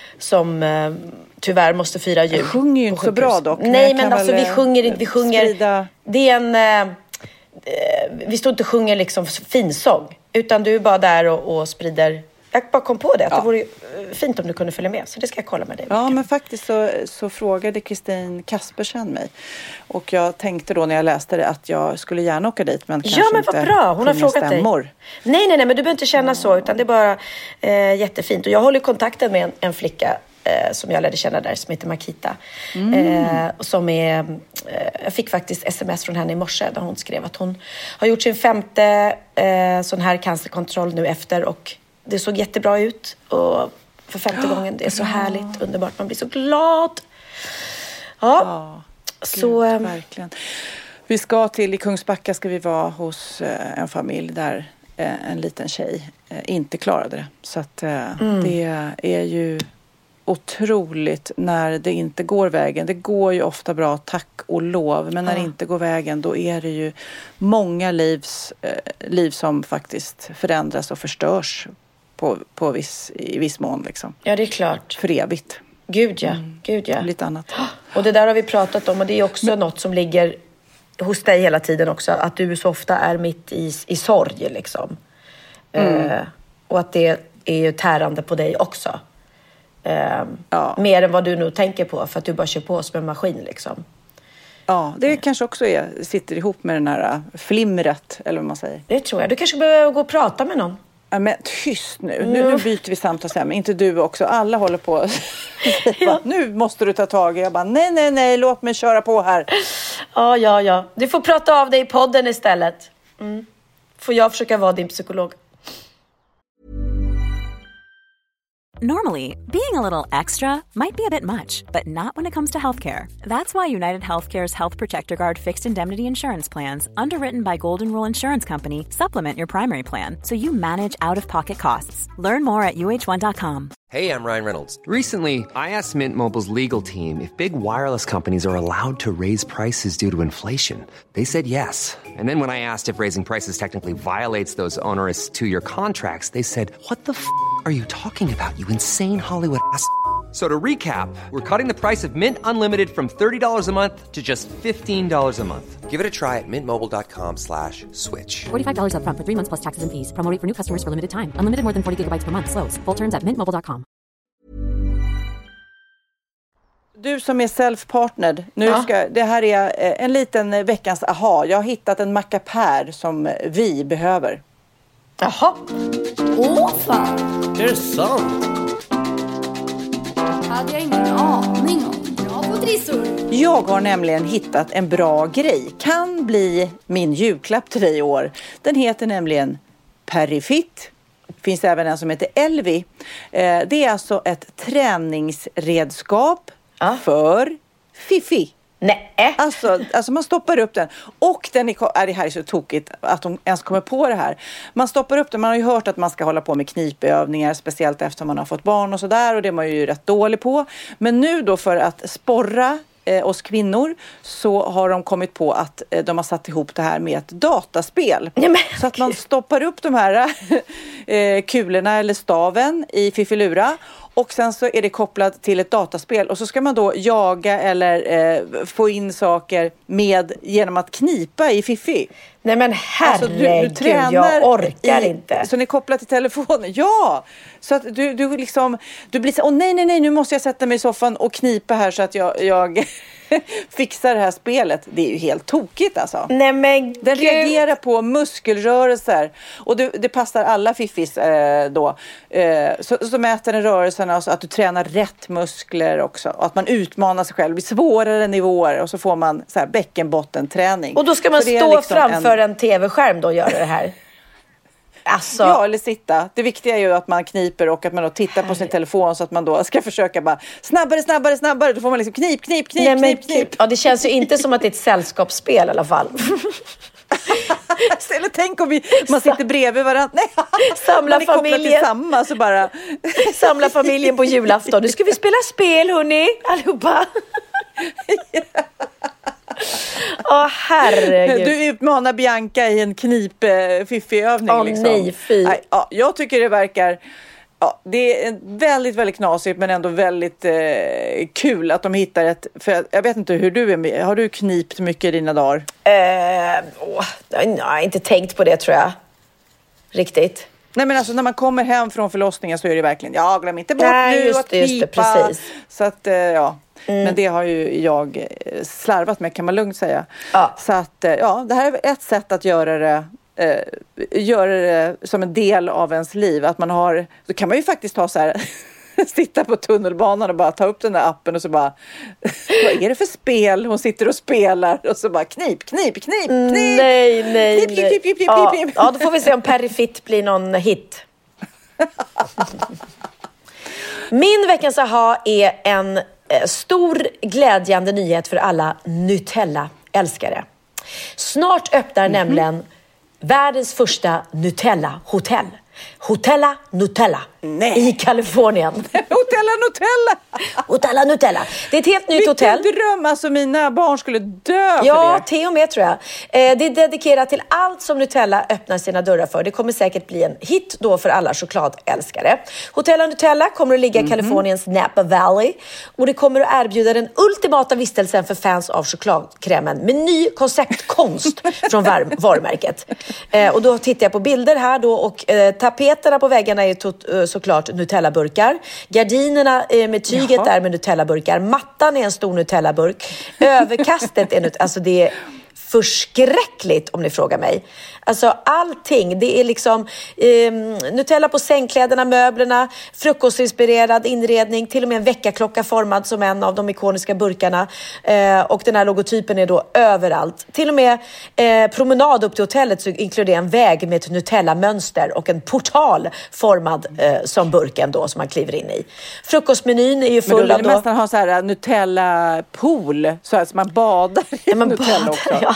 Speaker 5: Som eh, tyvärr måste fira jul.
Speaker 4: Jag sjunger ju inte så bra dock.
Speaker 5: Men Nej, men alltså vi sjunger inte. Vi sjunger... Sprida... Det är en... Eh, vi står inte och sjunger liksom finsång. Utan du är bara där och, och sprider Jag bara kom på det, att
Speaker 4: Ja.
Speaker 5: det vore fint om du kunde följa med. Så det ska jag kolla med dig.
Speaker 4: Ja, men faktiskt så, så frågade Kristin Kaspersen mig. Och jag tänkte då när jag läste det att jag skulle gärna åka dit. Men kanske
Speaker 5: Ja, men vad
Speaker 4: inte
Speaker 5: bra. Hon har frågat
Speaker 4: stämmor.
Speaker 5: dig. Nej, nej, nej, men du behöver inte känna så. Utan det är bara eh, jättefint. Och jag håller kontakten med en, en flicka eh, som jag lärde känna där, som heter Makita. Mm. Eh, och som är, eh, jag fick faktiskt sms från henne i morse där hon skrev att hon har gjort sin femte eh, sån här cancerkontroll nu efter. Och det såg jättebra ut. Och för femte oh, gången. Det är så härligt, underbart. Man blir så glad. Ja,
Speaker 4: ja
Speaker 5: så...
Speaker 4: Gud, verkligen. Vi ska till, i Kungsbacka ska vi vara hos eh, en familj där eh, en liten tjej eh, inte klarade det. Så att eh, mm. det är ju otroligt när det inte går vägen. Det går ju ofta bra, tack och lov. Men när ja. det inte går vägen, då är det ju många livs, eh, liv som faktiskt förändras och förstörs på, på viss, i viss mån. Liksom.
Speaker 5: Ja, det är klart.
Speaker 4: För evigt.
Speaker 5: Gud ja,
Speaker 4: mm.
Speaker 5: Gud ja.
Speaker 4: Lite annat.
Speaker 5: Och det där har vi pratat om och det är också men, något som ligger hos dig hela tiden också. Att du så ofta är mitt i, i sorg liksom. Mm. Eh, och att det är ju tärande på dig också. Eh, ja. Mer än vad du nog tänker på för att du bara kör på som en maskin liksom.
Speaker 4: Ja, det kanske också är, sitter ihop med den här flimret, eller vad man säger.
Speaker 5: Det tror jag. Du kanske behöver gå och prata med någon.
Speaker 4: Ja, men tyst nu. Mm. nu. Nu byter vi samtalsämne. Inte du också. Alla håller på. Ja. Nu måste du ta tag i. Jag bara, nej, nej, nej. Låt mig köra på här.
Speaker 5: Ja, ja, ja. Du får prata av dig i podden istället. Mm. Får jag försöka vara din psykolog.
Speaker 3: Normally, being a little extra might be a bit much, but not when it comes to healthcare. That's why United Healthcare's Health Protector Guard fixed indemnity insurance plans, underwritten by Golden Rule Insurance Company, supplement your primary plan so you manage out-of-pocket costs. Learn more at U H one dot com.
Speaker 9: Hey, I'm Ryan Reynolds. Recently, I asked Mint Mobile's legal team if big wireless companies are allowed to raise prices due to inflation. They said yes. And then when I asked if raising prices technically violates those onerous two-year contracts, they said, what the f*** are you talking about, you insane Hollywood ass? So to recap, we're cutting the price of Mint Unlimited from thirty dollars a month to just fifteen dollars a month. Give it a try at mintmobile.com slash switch.
Speaker 1: forty-five dollars up front for three months plus taxes and fees. Promo rate for new customers for limited time. Unlimited more than forty gigabytes per month. Slows full terms at mint mobile dot com.
Speaker 4: Du som är self-partnered, nu ja. ska, det här är en liten veckans aha. Jag har hittat en mackapär som vi behöver.
Speaker 5: Jaha.
Speaker 6: Åh fan.
Speaker 8: Är det sant?
Speaker 6: Hade jag ingen aning om. Bra på trissor.
Speaker 4: Jag har nämligen hittat en bra grej. Kan bli min julklapp till dig i år. Den heter nämligen Perifit. Finns även en som heter Elvi. Det är alltså ett träningsredskap ah. för Fifi.
Speaker 5: Nej.
Speaker 4: Alltså, alltså man stoppar upp den. Och den är, är det här är så tokigt att de ens kommer på det här. Man stoppar upp den. Man har ju hört att man ska hålla på med knipövningar. Speciellt efter man har fått barn och sådär. Och det är man ju rätt dålig på. Men nu då för att sporra eh, oss kvinnor. Så har de kommit på att eh, de har satt ihop det här med ett dataspel.
Speaker 5: Ja, men...
Speaker 4: Så att man stoppar upp de här eh, kulorna eller staven i Fiffilura. Och sen så är det kopplat till ett dataspel. Och så ska man då jaga eller eh, få in saker med genom att knipa i Fiffi.
Speaker 5: Nej men herregud, alltså, du, du jag orkar
Speaker 4: i,
Speaker 5: inte.
Speaker 4: Så ni är kopplat till telefonen. Ja! Så att du, du liksom, du blir så, åh nej, nej, nej, nu måste jag sätta mig i soffan och knipa här så att jag, jag fixar det här spelet. Det är ju helt tokigt alltså.
Speaker 5: Nej men
Speaker 4: Den
Speaker 5: Gud.
Speaker 4: reagerar på muskelrörelser. Och det, det passar alla fiffis eh, då. Eh, så, så mäter den rörelserna så att du tränar rätt muskler också. Och att man utmanar sig själv i svårare nivåer. Och så får man så här bäckenbottenträning.
Speaker 5: Och då ska man stå
Speaker 4: liksom
Speaker 5: framför en...
Speaker 4: en
Speaker 5: en tv-skärm då och göra det här. Alltså.
Speaker 4: Ja, eller sitta. Det viktiga är ju att man kniper och att man då tittar på sin telefon så att man då ska försöka bara snabbare, snabbare, snabbare. Då får man liksom knip, knip, knip, Nej, knip, knip.
Speaker 5: Ja, det känns ju inte som att det är ett sällskapsspel i alla fall.
Speaker 4: Eller tänk om vi, man sitter bredvid varandra. Nej,
Speaker 5: samla
Speaker 4: man är
Speaker 5: familjen.
Speaker 4: till samma, så bara...
Speaker 5: Samla familjen på julafton. Nu ska vi spela spel, hörni, allihopa. Åh, oh, herregud.
Speaker 4: Du utmanar Bianca i en knip-fiffi-övning.
Speaker 5: Åh, oh,
Speaker 4: liksom.
Speaker 5: nej, fy.
Speaker 4: Nej, ja, jag tycker det verkar... Ja, det är väldigt, väldigt knasigt men ändå väldigt eh, kul att de hittar ett... För jag, jag vet inte hur du är med. Har du knipt mycket i dina dagar?
Speaker 5: Eh, oh, jag har inte tänkt på det, tror jag. Riktigt.
Speaker 4: Nej men alltså när man kommer hem från förlossningen så är det verkligen, ja glöm inte bort
Speaker 5: Nej,
Speaker 4: nu
Speaker 5: just
Speaker 4: att
Speaker 5: det, just det,
Speaker 4: knipa.
Speaker 5: precis.
Speaker 4: Så att ja, mm. men det har ju jag slarvat med kan man lugnt säga.
Speaker 5: Ja.
Speaker 4: Så att ja, det här är ett sätt att göra det, eh, göra det som en del av ens liv. Att man har, då kan man ju faktiskt ta så här, sitta på tunnelbanan och bara ta upp den där appen och så bara, vad är det för spel? Hon sitter och spelar och så bara knip, knip, knip, knip.
Speaker 5: Nej, nej,
Speaker 4: knip, knip, knip, knip, knip,
Speaker 5: ja.
Speaker 4: knip.
Speaker 5: Ja, då får vi se om Perifit blir någon hit. Min veckans aha är en eh, stor glädjande nyhet för alla Nutella-älskare. Snart öppnar mm-hmm. nämligen världens första Nutella-hotell. Hotella Nutella. Nej. I Kalifornien.
Speaker 4: Hotella Nutella.
Speaker 5: Hotella Nutella. Det är ett helt nytt
Speaker 4: Vilken
Speaker 5: hotell.
Speaker 4: Vilken dröm. Alltså mina barn skulle dö för
Speaker 5: ja,
Speaker 4: det.
Speaker 5: till och med tror jag. Eh, det är dedikerat till allt som Nutella öppnar sina dörrar för. Det kommer säkert bli en hit då för alla chokladälskare. Hotella Nutella kommer att ligga i mm-hmm. Kaliforniens Napa Valley. Och det kommer att erbjuda den ultimata vistelsen för fans av chokladkrämen. Med ny konceptkonst från var- varumärket. Eh, och då tittar jag på bilder här då. Och eh, tapeterna på väggarna är tot- eh, såklart Nutella-burkar. Gardinerna eh, med tyget Jaha. är med Nutella-burkar. Mattan är en stor Nutella-burk. Överkastet är Nutella. Alltså det är förskräckligt om ni frågar mig. Alltså allting, det är liksom eh, Nutella på sängkläderna, möblerna, frukostinspirerad inredning, till och med en väckarklocka formad som en av de ikoniska burkarna. Eh, och den här logotypen är då överallt. Till och med eh, promenad upp till hotellet så inkluderar en väg med ett Nutella-mönster och en portal formad eh, som burken då som man kliver in i. Frukostmenyn är ju full av... Men då
Speaker 4: vill man nästan ha så här Nutella-pool så att man badar i ja, man Nutella badar, också. Ja.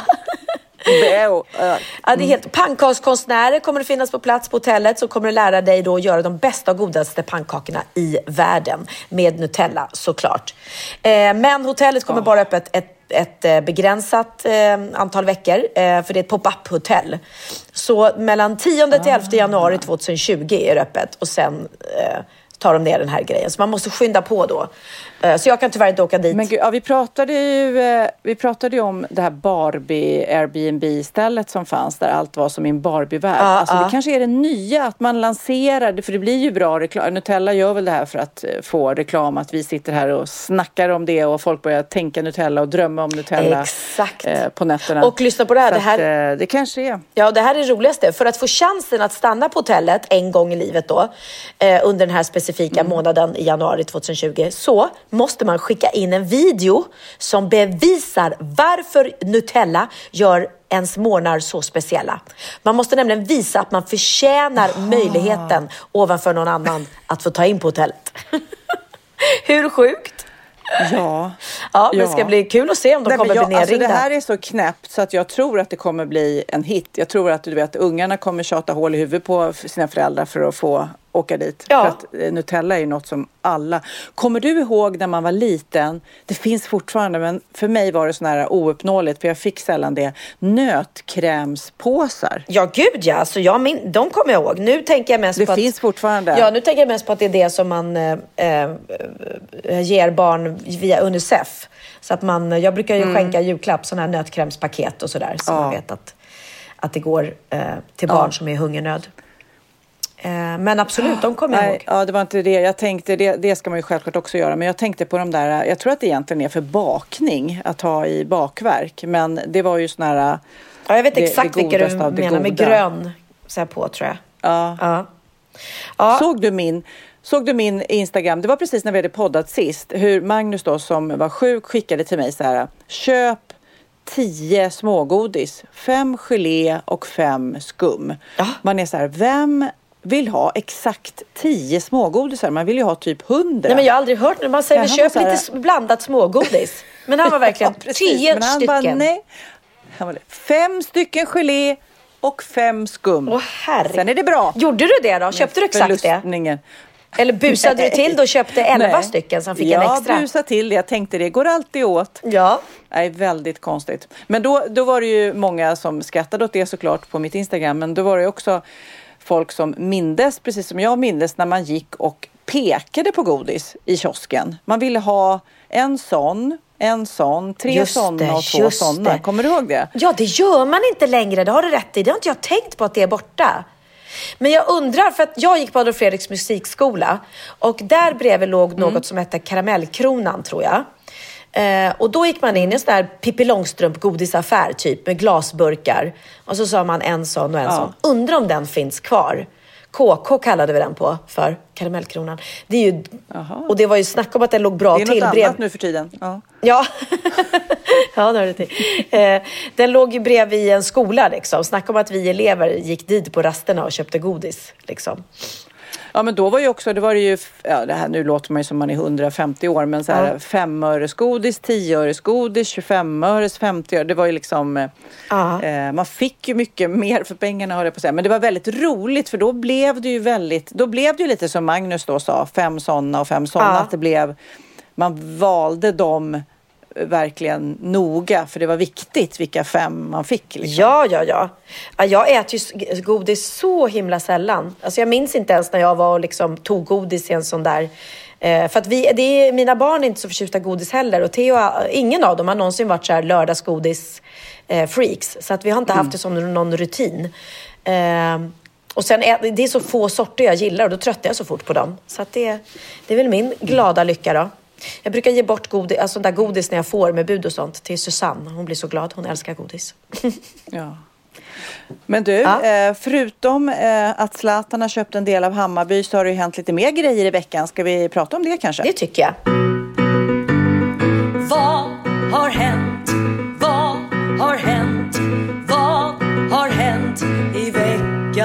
Speaker 5: Ja, det är helt pannkakskonstnärer kommer att finnas på plats på hotellet, så kommer att lära dig då att göra de bästa och godaste pannkakorna i världen med Nutella såklart. Eh, men hotellet kommer oh. bara öppet ett, ett begränsat eh, antal veckor eh, för det är ett pop-up hotell. Så mellan tionde till elfte januari tjugohundratjugo är det öppet och sen eh, tar de ner den här grejen. Så man måste skynda på då. Så jag kan tyvärr inte åka dit.
Speaker 4: Men gud, ja, vi pratade ju vi pratade ju om det här Barbie Airbnb-stället som fanns där allt var som i en Barbie-värld. Ja, alltså, ja. Det kanske är det nya att man lanserar det, för det blir ju bra reklam. Nutella gör väl det här för att få reklam, att vi sitter här och snackar om det och folk börjar tänka Nutella och drömma om Nutella.
Speaker 5: Exakt.
Speaker 4: Eh, på nätterna.
Speaker 5: Och lyssna på det här.
Speaker 4: Så
Speaker 5: det, här
Speaker 4: att, eh, det kanske är.
Speaker 5: Ja, det här är det roligaste. För att få chansen att stanna på hotellet en gång i livet då, eh, under den här specifika mm. månaden i januari tjugohundratjugo, så måste man skicka in en video som bevisar varför Nutella gör ens månader så speciella. Man måste nämligen visa att man förtjänar oh. möjligheten ovanför någon annan att få ta in på hotellet. Hur sjukt?
Speaker 4: Ja.
Speaker 5: Ja, men det ska bli kul att se om de Nej, kommer
Speaker 4: jag,
Speaker 5: bli nerringda.
Speaker 4: Alltså det här är så knäppt så att jag tror att det kommer bli en hit. Jag tror att du vet, ungarna kommer tjata hål i huvudet på sina föräldrar för att få åka dit. Ja. För att Nutella är ju något som alla... Kommer du ihåg när man var liten? Det finns fortfarande, men för mig var det sån här ouppnåeligt, för jag fick sällan det. Nötkrämspåsar.
Speaker 5: Ja, gud ja. Alltså jag min, de kommer jag ihåg. Nu tänker jag mest
Speaker 4: det
Speaker 5: på
Speaker 4: finns
Speaker 5: att,
Speaker 4: fortfarande.
Speaker 5: Ja, nu tänker jag mest på att det är det som man äh, äh, ger barn via Unicef. Så att man, jag brukar ju mm. skänka julklapp, sådana här nötkrämspaket och sådär. Så ja. man vet att, att det går äh, till barn ja. som är i hungernöd. Men absolut, de kommer jag ihåg.
Speaker 4: Ja, det var inte det. Jag tänkte, det, det ska man ju självklart också göra. Men jag tänkte på de där, jag tror att det egentligen är för bakning att ha i bakverk. Men det var ju sån här...
Speaker 5: Ja, jag vet det, exakt vilka du menar med grön så här på, tror jag.
Speaker 4: Ja.
Speaker 5: Ja. Ja.
Speaker 4: Såg du min... Såg du min Instagram? Det var precis när vi hade poddat sist. Hur Magnus då, som var sjuk, skickade till mig så här: köp tio smågodis, fem gelé och fem skum.
Speaker 5: Ja.
Speaker 4: Man är så här, vem vill ha exakt tio smågodisar? Man vill ju ha typ hundra.
Speaker 5: Nej, men jag har aldrig hört när man säger, ja, köp lite blandat smågodis. Men han var verkligen ja, tio han stycken.
Speaker 4: Bara, nej. Han var, fem stycken gelé och fem skum.
Speaker 5: Åh, herre.
Speaker 4: Sen är det bra.
Speaker 5: Gjorde du det då? Köpte du exakt det? Eller busade du till då och köpte elva Nej. stycken som fick
Speaker 4: ja,
Speaker 5: en extra?
Speaker 4: Ja, busade till. Jag tänkte det går alltid åt.
Speaker 5: Ja.
Speaker 4: Det är väldigt konstigt. Men då, då var det ju många som skrattade åt det såklart på mitt Instagram. Men då var det också folk som mindes, precis som jag mindes, när man gick och pekade på godis i kiosken. Man ville ha en sån, en sån, tre såna och två såna. Kommer du ihåg det?
Speaker 5: Ja, det gör man inte längre. Det har du rätt i. Det har inte jag tänkt på att det är borta. Men jag undrar, för att jag gick på Adolf Fredriks musikskola och där bredvid låg något mm. som hette Karamellkronan, tror jag. Eh, och då gick man in i en sån där Pippi Långstrump godisaffär typ med glasburkar. Och så sa man en sån och en ja. sån. Undrar om den finns kvar. K K kallade vi den på för Karamellkronan. Det är ju, och det var ju snack om att den låg bra till.
Speaker 4: Det är något
Speaker 5: brev...
Speaker 4: annat nu för tiden. Ja,
Speaker 5: ja. ja det har det till. Eh, den låg ju bredvid en skola liksom. Snack om att vi elever gick dit på rasterna och köpte godis liksom.
Speaker 4: Ja, men då var ju också, det var ju, ja, det här, nu låter man ju som man är hundrafemtio år, men så här ja. femöresgodis, tioöresgodis, tjugofemöres, femtio öre, det var ju liksom, ja. eh, man fick ju mycket mer för pengarna, har jag på att säga. Men det var väldigt roligt, för då blev det ju väldigt, då blev det ju lite som Magnus då sa, fem sådana och fem sådana, ja. att det blev, man valde dem verkligen noga, för det var viktigt vilka fem man fick liksom.
Speaker 5: Ja, ja, ja. Jag äter ju godis så himla sällan. Alltså jag minns inte ens när jag var och liksom tog godis i en sån där. Eh, för att vi, det är, mina barn är inte så förtjusta godis heller. Och Theo, ingen av dem har någonsin varit så här lördagsgodis eh, freaks. Så att vi har inte mm. haft det som någon rutin. Eh, och sen är det är så få sorter jag gillar och då tröttar jag så fort på dem. Så att det, det är väl min glada lycka då. Jag brukar ge bort godis, alltså där godis när jag får med bud och sånt till Susanne. Hon blir så glad, hon älskar godis.
Speaker 4: Ja. Men du,
Speaker 5: ja.
Speaker 4: eh, förutom eh, att Zlatan har köpt en del av Hammarby, så har det ju hänt lite mer grejer i veckan. Ska vi prata om det kanske?
Speaker 5: Det tycker jag.
Speaker 10: Vad har hänt? Vad har hänt? Vad har hänt i veckan?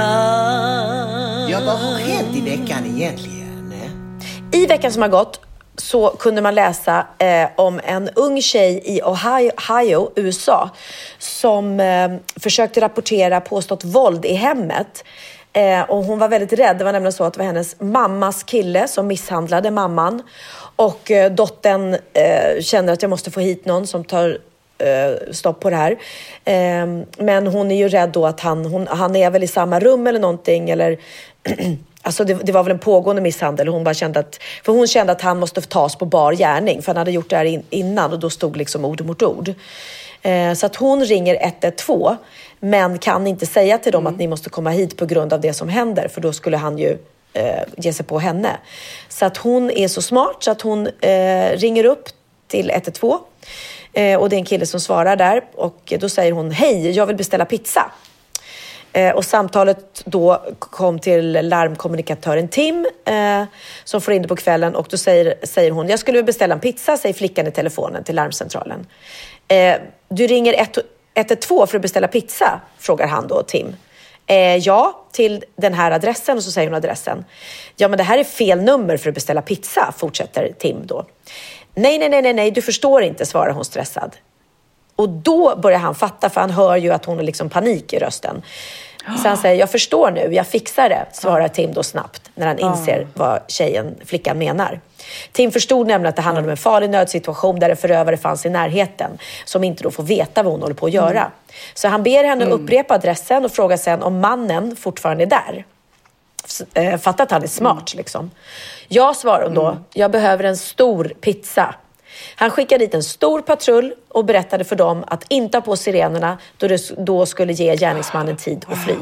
Speaker 11: Ja, vad har hänt i veckan egentligen?
Speaker 5: I veckan som har gått så kunde man läsa eh, om en ung tjej i Ohio, Ohio U S A som eh, försökte rapportera påstått våld i hemmet. Eh, och hon var väldigt rädd. Det var nämligen så att det var hennes mammas kille som misshandlade mamman. Och eh, dottern eh, kände att jag måste få hit någon som tar eh, stopp på det här. Eh, men hon är ju rädd då att han, hon, han är väl i samma rum eller någonting, eller... Alltså det, det var väl en pågående misshandel. Hon bara kände att, för hon kände att han måste tas på bar gärning. För han hade gjort det här in, innan och då stod liksom ord mot ord. Eh, så att hon ringer ett ett två. Men kan inte säga till dem mm. att ni måste komma hit på grund av det som händer. För då skulle han ju eh, ge sig på henne. Så att hon är så smart så att hon eh, ringer upp till ett ett två. Eh, och det är en kille som svarar där. Och då säger hon: hej, jag vill beställa pizza. Eh, och samtalet då kom till larmkommunikatören Tim eh, som får in det på kvällen, och då säger, säger hon: jag skulle beställa en pizza, säger flickan i telefonen till larmcentralen. Eh, du ringer ett ett två för att beställa pizza, frågar han då Tim. Eh, ja, till den här adressen, och så säger hon adressen. Ja, men det här är fel nummer för att beställa pizza, fortsätter Tim då. Nej, nej, nej, nej, nej, du förstår inte, svarar hon stressad. Och då börjar han fatta, för han hör ju att hon har liksom panik i rösten. Så han säger: jag förstår nu, jag fixar det, svarar Tim då snabbt när han inser vad tjejen, flickan menar. Tim förstod nämligen att det handlade om en farlig nödsituation där en förövare fanns i närheten som inte då får veta vad hon håller på att göra. Mm. Så han ber henne mm. upprepa adressen och frågar sen om mannen fortfarande är där. Fattar att han är smart mm. liksom. Jag svarar hon då: mm. jag behöver en stor pizza. Han skickade dit en stor patrull och berättade för dem att inte ha på sirenerna, då det då skulle ge gärningsmannen tid att fly.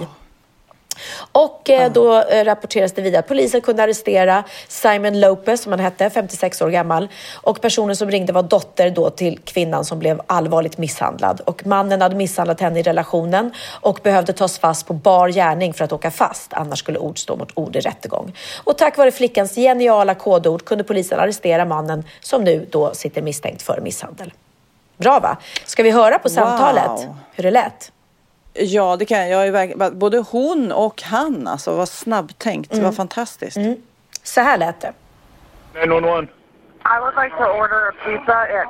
Speaker 5: Och eh, då eh, rapporteras det vidare att polisen kunde arrestera Simon Lopez, som han hette, femtiosex år gammal. Och personen som ringde var dotter då till kvinnan som blev allvarligt misshandlad. Och mannen hade misshandlat henne i relationen och behövde tas fast på bar gärning för att åka fast. Annars skulle ord stå mot ord i rättegång. Och tack vare flickans geniala kodord kunde polisen arrestera mannen som nu då sitter misstänkt för misshandel. Bra, va? Ska vi höra på samtalet wow. hur det lät?
Speaker 4: Ja, det kan jag. jag är, både hon och han alltså, var snabbtänkt. Mm. Det var fantastiskt.
Speaker 5: Mm. Så här lät det.
Speaker 12: nine one one. I would like to order a pizza at...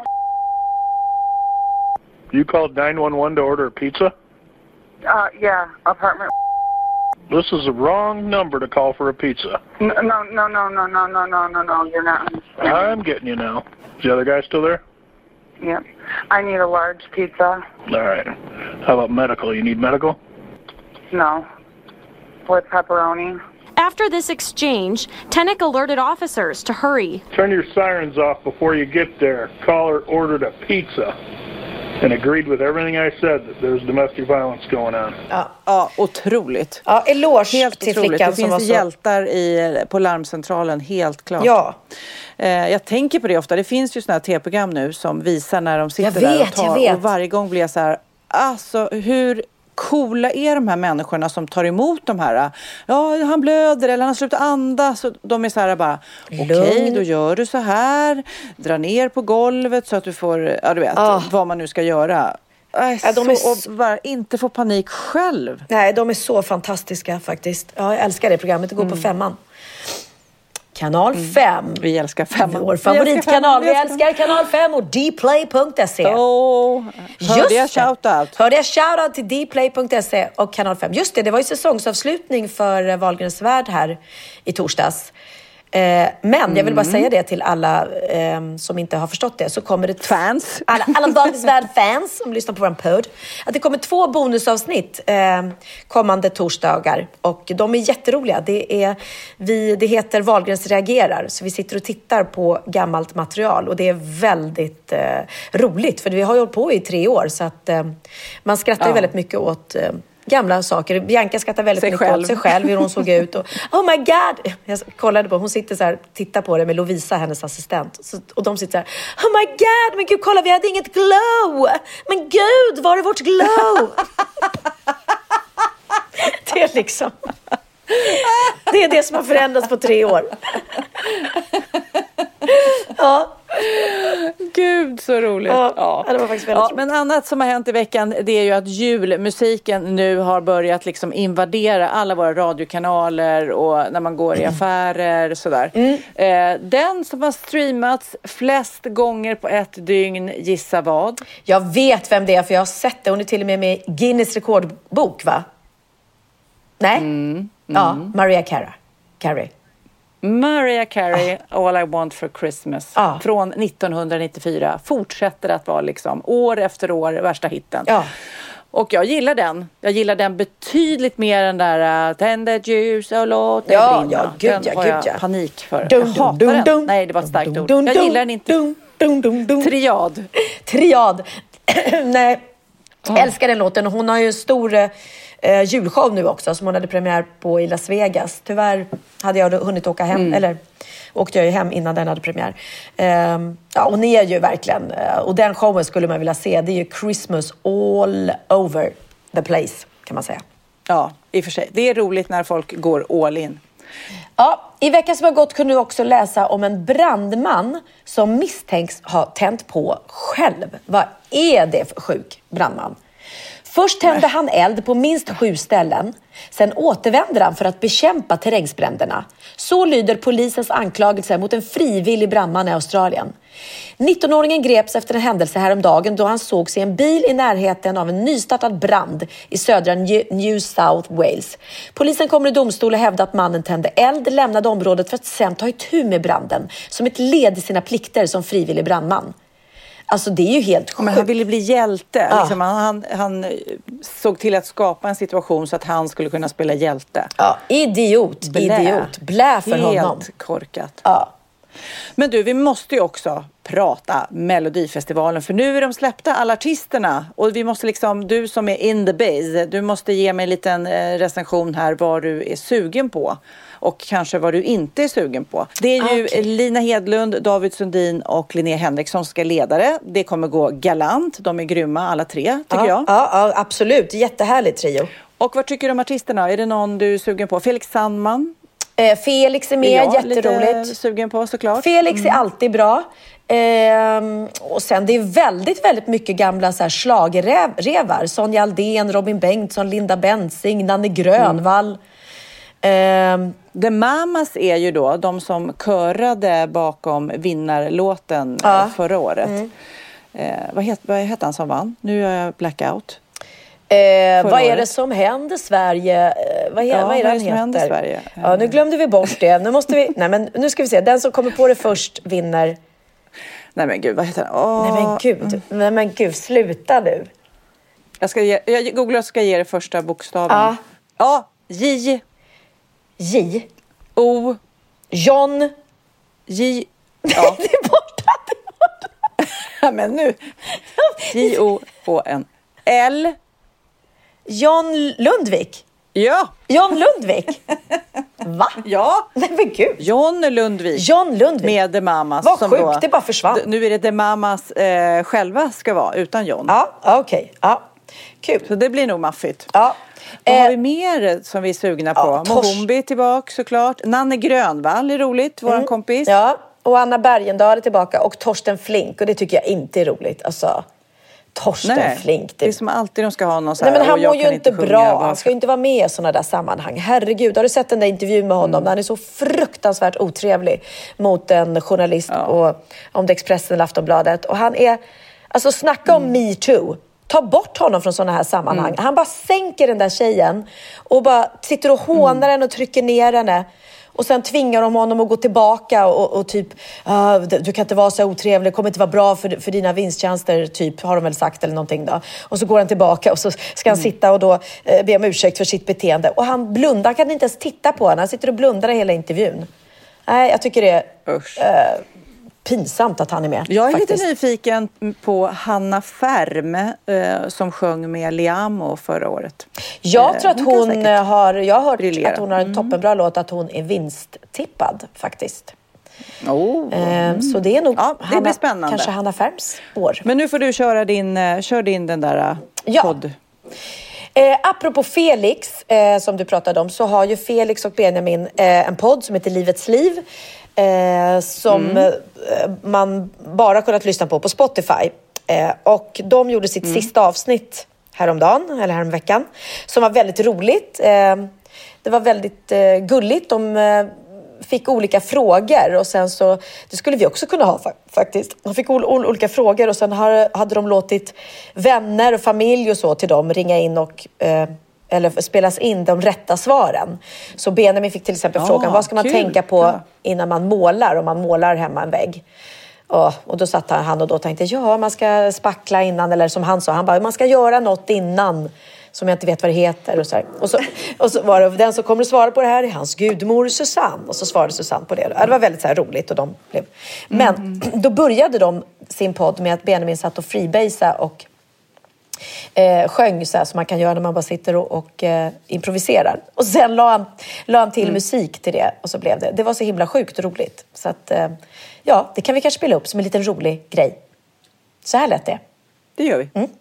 Speaker 12: You called nine one one to order a pizza?
Speaker 13: Uh, yeah, apartment.
Speaker 12: This is the wrong number to call for a pizza.
Speaker 13: No, no, no, no, no, no, no, no, no, no, you're not.
Speaker 12: I'm getting you now. Is the other guy still there?
Speaker 13: Yep. I need a large pizza.
Speaker 12: All right. How about medical? You need medical?
Speaker 13: No. With pepperoni.
Speaker 14: After this exchange, Tennick alerted officers to hurry.
Speaker 12: Turn your sirens off before you get there. Caller ordered a pizza.
Speaker 15: and agreed with everything I said that there's domestic violence going on.
Speaker 4: Ja, ja otroligt.
Speaker 5: Ja, eloge
Speaker 4: helt
Speaker 5: till
Speaker 4: otroligt.
Speaker 5: flickan
Speaker 4: Det
Speaker 5: som
Speaker 4: finns
Speaker 5: var så...
Speaker 4: hjältar i, på larmcentralen, helt klart.
Speaker 5: Ja.
Speaker 4: Eh, jag tänker på det ofta. Det finns ju såna här tv-program nu som visar när de sitter
Speaker 5: jag
Speaker 4: där
Speaker 5: vet,
Speaker 4: och tar.
Speaker 5: Jag vet.
Speaker 4: Och varje gång blir jag så här, alltså hur coola är de här människorna som tar emot de här? Ja, han blöder eller han har slutat andas. Så de är så här bara, okej, okay, då gör du så här. Dra ner på golvet så att du får, ja du vet, oh. vad man nu ska göra. Äh, ja, de så, är... Och bara inte få panik själv.
Speaker 5: Nej, de är så fantastiska faktiskt. Ja, jag älskar det programmet. Det går mm. på femman. Kanal fem. Mm.
Speaker 4: Vi älskar femman.
Speaker 5: Vår favoritkanal. Vi älskar, vi älskar kanal fem och dplay punkt se.
Speaker 4: Oh, hörde jag shoutout?
Speaker 5: Hörde jag shoutout till dplay punkt se och kanal fem. Just det, det var ju säsongsavslutning för Wahlgrens värld här i torsdags. Eh, men mm. jag vill bara säga det till alla eh, som inte har förstått det. Så kommer det
Speaker 4: fans.
Speaker 5: Alla, alla Wahlgrens värld-fans som lyssnar på vår podd. Att det kommer två bonusavsnitt eh, kommande torsdagar. Och de är jätteroliga. Det, är, vi, det heter Wahlgrens reagerar. Så vi sitter och tittar på gammalt material. Och det är väldigt eh, roligt. För vi har ju hållit på i tre år. Så att eh, man skrattar ja. ju väldigt mycket åt... Eh, gamla saker. Bianca skrattar väldigt sig mycket själv. åt sig själv, hur hon såg ut. Och, oh my god! Jag kollade på, hon sitter så här, tittar på det med Lovisa, hennes assistent. Så, och de sitter så här, oh my god, men gud, kolla, vi hade inget glow! Men gud, var är vårt glow? Det är liksom... Det är det som har förändrats på tre år. Ja.
Speaker 4: Gud, så roligt.
Speaker 5: Ja, ja. Det var faktiskt väldigt
Speaker 4: ja,
Speaker 5: roligt.
Speaker 4: men annat som har hänt i veckan, det är ju att julmusiken nu har börjat liksom invadera alla våra radiokanaler och när man går i affärer sådär. Mm. Eh, den som har streamats flest gånger på ett dygn, gissa vad?
Speaker 5: Jag vet vem det är, för jag har sett det. Hon är till och med med Guinness rekordbok, va? Nej? Mm. Mm. Ja, Mariah Carey. Carey.
Speaker 4: Mariah Carey, ah. All I Want for Christmas ah. från nittonhundranittiofyra fortsätter att vara liksom år efter år värsta hitten.
Speaker 5: Ja.
Speaker 4: Och jag gillar den. Jag gillar den betydligt mer än där uh, Tänd ett ljus och låt den
Speaker 5: ja,
Speaker 4: brinna.
Speaker 5: Ja, gud,
Speaker 4: den
Speaker 5: ja,
Speaker 4: har
Speaker 5: gud,
Speaker 4: jag
Speaker 5: ja.
Speaker 4: panik för.
Speaker 5: Dum,
Speaker 4: jag hatar
Speaker 5: dum,
Speaker 4: den.
Speaker 5: dum,
Speaker 4: Nej, det var ett starkt
Speaker 5: dum,
Speaker 4: ord.
Speaker 5: Dum,
Speaker 4: jag
Speaker 5: dum,
Speaker 4: gillar den inte.
Speaker 5: Dum, dum, dum, dum.
Speaker 4: Triad.
Speaker 5: Triad. Nej, jag älskar den låten. Hon har ju en stor eh, julshow nu också som hon hade premiär på i Las Vegas. Tyvärr hade jag hunnit åka hem, mm. eller åkte jag ju hem innan den hade premiär. Um, ja, hon är ju verkligen, uh, och den showen skulle man vilja se. Det är ju Christmas all over the place, kan man säga.
Speaker 4: Ja, i och för sig. Det är roligt när folk går all in.
Speaker 5: Ja, i veckan som har gått kunde vi också läsa om en brandman som misstänks ha tänt på själv. Vad är det för sjuk brandman? Först tände han eld på minst sju ställen. Sen återvänder han för att bekämpa terrängsbränderna. Så lyder polisens anklagelse mot en frivillig brandman i Australien. nittonåringen greps efter en händelse häromdagen då han sågs i en bil i närheten av en nystartad brand i södra New South Wales. Polisen kommer i domstol och hävdar att mannen tände eld, lämnade området för att sen ta itu med branden som ett led i sina plikter som frivillig brandman. Alltså det är ju helt sjukt.
Speaker 4: Men han ville bli hjälte. Ja. Liksom, han, han såg till att skapa en situation så att han skulle kunna spela hjälte.
Speaker 5: Ja, idiot, Blä. idiot. Blä för
Speaker 4: helt
Speaker 5: honom.
Speaker 4: Helt korkat.
Speaker 5: Ja.
Speaker 4: Men du, vi måste ju också prata Melodifestivalen. För nu är de släppta, alla artisterna. Och vi måste liksom, du som är in the biz, du måste ge mig en liten recension här vad du är sugen på. Och kanske vad du inte är sugen på. Det är ju okay. Lina Hedlund, David Sundin och Linnea Henriksson ska leda det. Det kommer gå galant. De är grymma alla tre, tycker
Speaker 5: ja,
Speaker 4: jag.
Speaker 5: Ja, ja, absolut. Jättehärligt trio.
Speaker 4: Och vad tycker du om artisterna? Är det någon du är sugen på? Felix Sandman?
Speaker 5: Eh, Felix är med,
Speaker 4: är
Speaker 5: jätteroligt.
Speaker 4: Lite sugen på, såklart.
Speaker 5: Felix
Speaker 4: mm.
Speaker 5: är alltid bra. Ehm, och sen det är väldigt, väldigt mycket gamla så här schlagerrevar. Sonja Aldén, Robin Bengtsson, Linda Bensing, Nanne Grönvall. Mm.
Speaker 4: Um, The Mamas är ju då de som körade bakom vinnarlåten ja. förra året. Mm. Uh, vad, het, vad heter han som vann? Nu är jag blackout.
Speaker 5: Uh, vad är det som händer Sverige? Uh, vad, är,
Speaker 4: ja,
Speaker 5: vad är det han
Speaker 4: som
Speaker 5: heter?
Speaker 4: händer Sverige?
Speaker 5: Ja, nu glömde vi bort det. Nu måste vi, nej men nu ska vi se. Den som kommer på det först vinner.
Speaker 4: Nej men gud, vad heter han? Oh.
Speaker 5: Nej men gud, mm. nej men gud, sluta nu.
Speaker 4: Jag ska ge, jag googlar och ska ge det första bokstaven. Ja. Ja, J.
Speaker 5: J.
Speaker 4: O.
Speaker 5: John.
Speaker 4: J. Ja.
Speaker 5: Det är borta, det är borta.
Speaker 4: Ja, men nu. J O H N L.
Speaker 5: John Lundvik.
Speaker 4: Ja.
Speaker 5: John Lundvik. Va?
Speaker 4: Ja.
Speaker 5: Nej men gud.
Speaker 4: John Lundvik.
Speaker 5: John Lundvik.
Speaker 4: Med The Mamas.
Speaker 5: Vad
Speaker 4: som
Speaker 5: sjukt,
Speaker 4: då,
Speaker 5: det bara försvann.
Speaker 4: Nu är det The Mamas eh, själva ska vara, utan John.
Speaker 5: Ja, okej. Okay. Ja. Kul.
Speaker 4: Så det blir nog maffigt.
Speaker 5: Ja.
Speaker 4: Vad
Speaker 5: eh,
Speaker 4: har vi mer som vi är sugna på?
Speaker 5: Ja,
Speaker 4: Mohombi är tillbaka såklart. Nanne Grönvall är roligt, våran
Speaker 5: mm.
Speaker 4: kompis.
Speaker 5: Ja, och Anna Bergendahl är tillbaka. Och Torsten Flink. Och det tycker jag inte är roligt. Alltså, Torsten
Speaker 4: Nej,
Speaker 5: Flink.
Speaker 4: Det... det är som alltid de ska ha någon så här.
Speaker 5: Nej, men han mår ju inte
Speaker 4: sjunga,
Speaker 5: bra. Han ska ju inte vara med i sådana där sammanhang. Herregud, har du sett den där intervjun med honom? Mm. Där han är så fruktansvärt otrevlig mot en journalist ja. på, om det Expressen eller Aftonbladet. Och han är, alltså snacka om mm. me too. Ta bort honom från sådana här sammanhang. Mm. Han bara sänker den där tjejen och bara sitter och hånar mm. henne och trycker ner henne. Och sen tvingar de honom att gå tillbaka och, och typ, ah, du kan inte vara så otrevlig, det kommer inte vara bra för, för dina vinsttjänster, typ, har de väl sagt eller någonting då. Och så går han tillbaka och så ska han mm. sitta och då eh, be om ursäkt för sitt beteende. Och han blundar, han kan inte ens titta på henne, han sitter och blundar i hela intervjun. Nej, jag tycker det är eh, pinsamt att han är med.
Speaker 4: Jag är
Speaker 5: faktiskt.
Speaker 4: lite nyfiken på Hanna Färm eh, som sjöng med Liamo förra året.
Speaker 5: Jag
Speaker 4: eh,
Speaker 5: tror att hon, hon har, jag har hört
Speaker 4: briljera.
Speaker 5: att hon har en
Speaker 4: mm.
Speaker 5: toppenbra låt, att hon är vinsttippad faktiskt.
Speaker 4: Oh.
Speaker 5: Eh, så det är nog
Speaker 4: ja, det
Speaker 5: Hanna,
Speaker 4: blir spännande.
Speaker 5: Kanske Hanna Färms år.
Speaker 4: Men nu får du köra din, uh, kör din den där uh,
Speaker 5: ja.
Speaker 4: podd.
Speaker 5: Eh, apropå Felix, eh, som du pratade om, så har ju Felix och Benjamin eh, en podd som heter Livets liv. Eh, som mm. eh, man bara kunnat lyssna på på Spotify. Eh, och de gjorde sitt mm. sista avsnitt häromdagen, eller häromveckan, som var väldigt roligt. Eh, det var väldigt eh, gulligt. De eh, fick olika frågor och sen så, det skulle vi också kunna ha faktiskt. De fick ol- ol- olika frågor och sen har, hade de låtit vänner och familj och så till dem ringa in och eh, eller spelas in de rätta svaren. Så Benjamin fick till exempel ah, frågan, vad ska man kul. tänka på ja. innan man målar, om man målar hemma en vägg? Och, och då satt han och då tänkte, ja man ska spackla innan, eller som han sa, han bara, man ska göra något innan som jag inte vet vad det heter. Och så, och så, och så var det, den som kommer att svara på det här är hans gudmor Susanne. Och så svarade Susanne på det. Det var väldigt så här roligt. Och de blev... Men mm. då började de sin podd med att Benjamin satt och freebasea och eh, sjöng så här som man kan göra när man bara sitter och, och eh, improviserar. Och sen la han, la han till mm. musik till det. Och så blev det. Det var så himla sjukt roligt. Så att, eh, ja, det kan vi kanske spela upp som en liten rolig grej. Så här lät det.
Speaker 4: Det gör vi.
Speaker 5: Mm.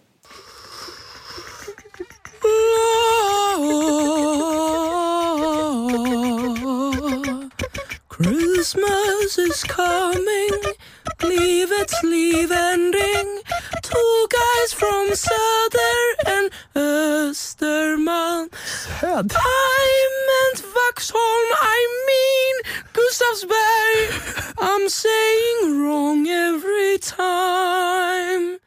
Speaker 16: Christmas is coming, leave its leave ending. Two guys from Söder and Östermalm. Söder? I meant Vaxholm, I mean Gustavsberg. I'm saying wrong every time.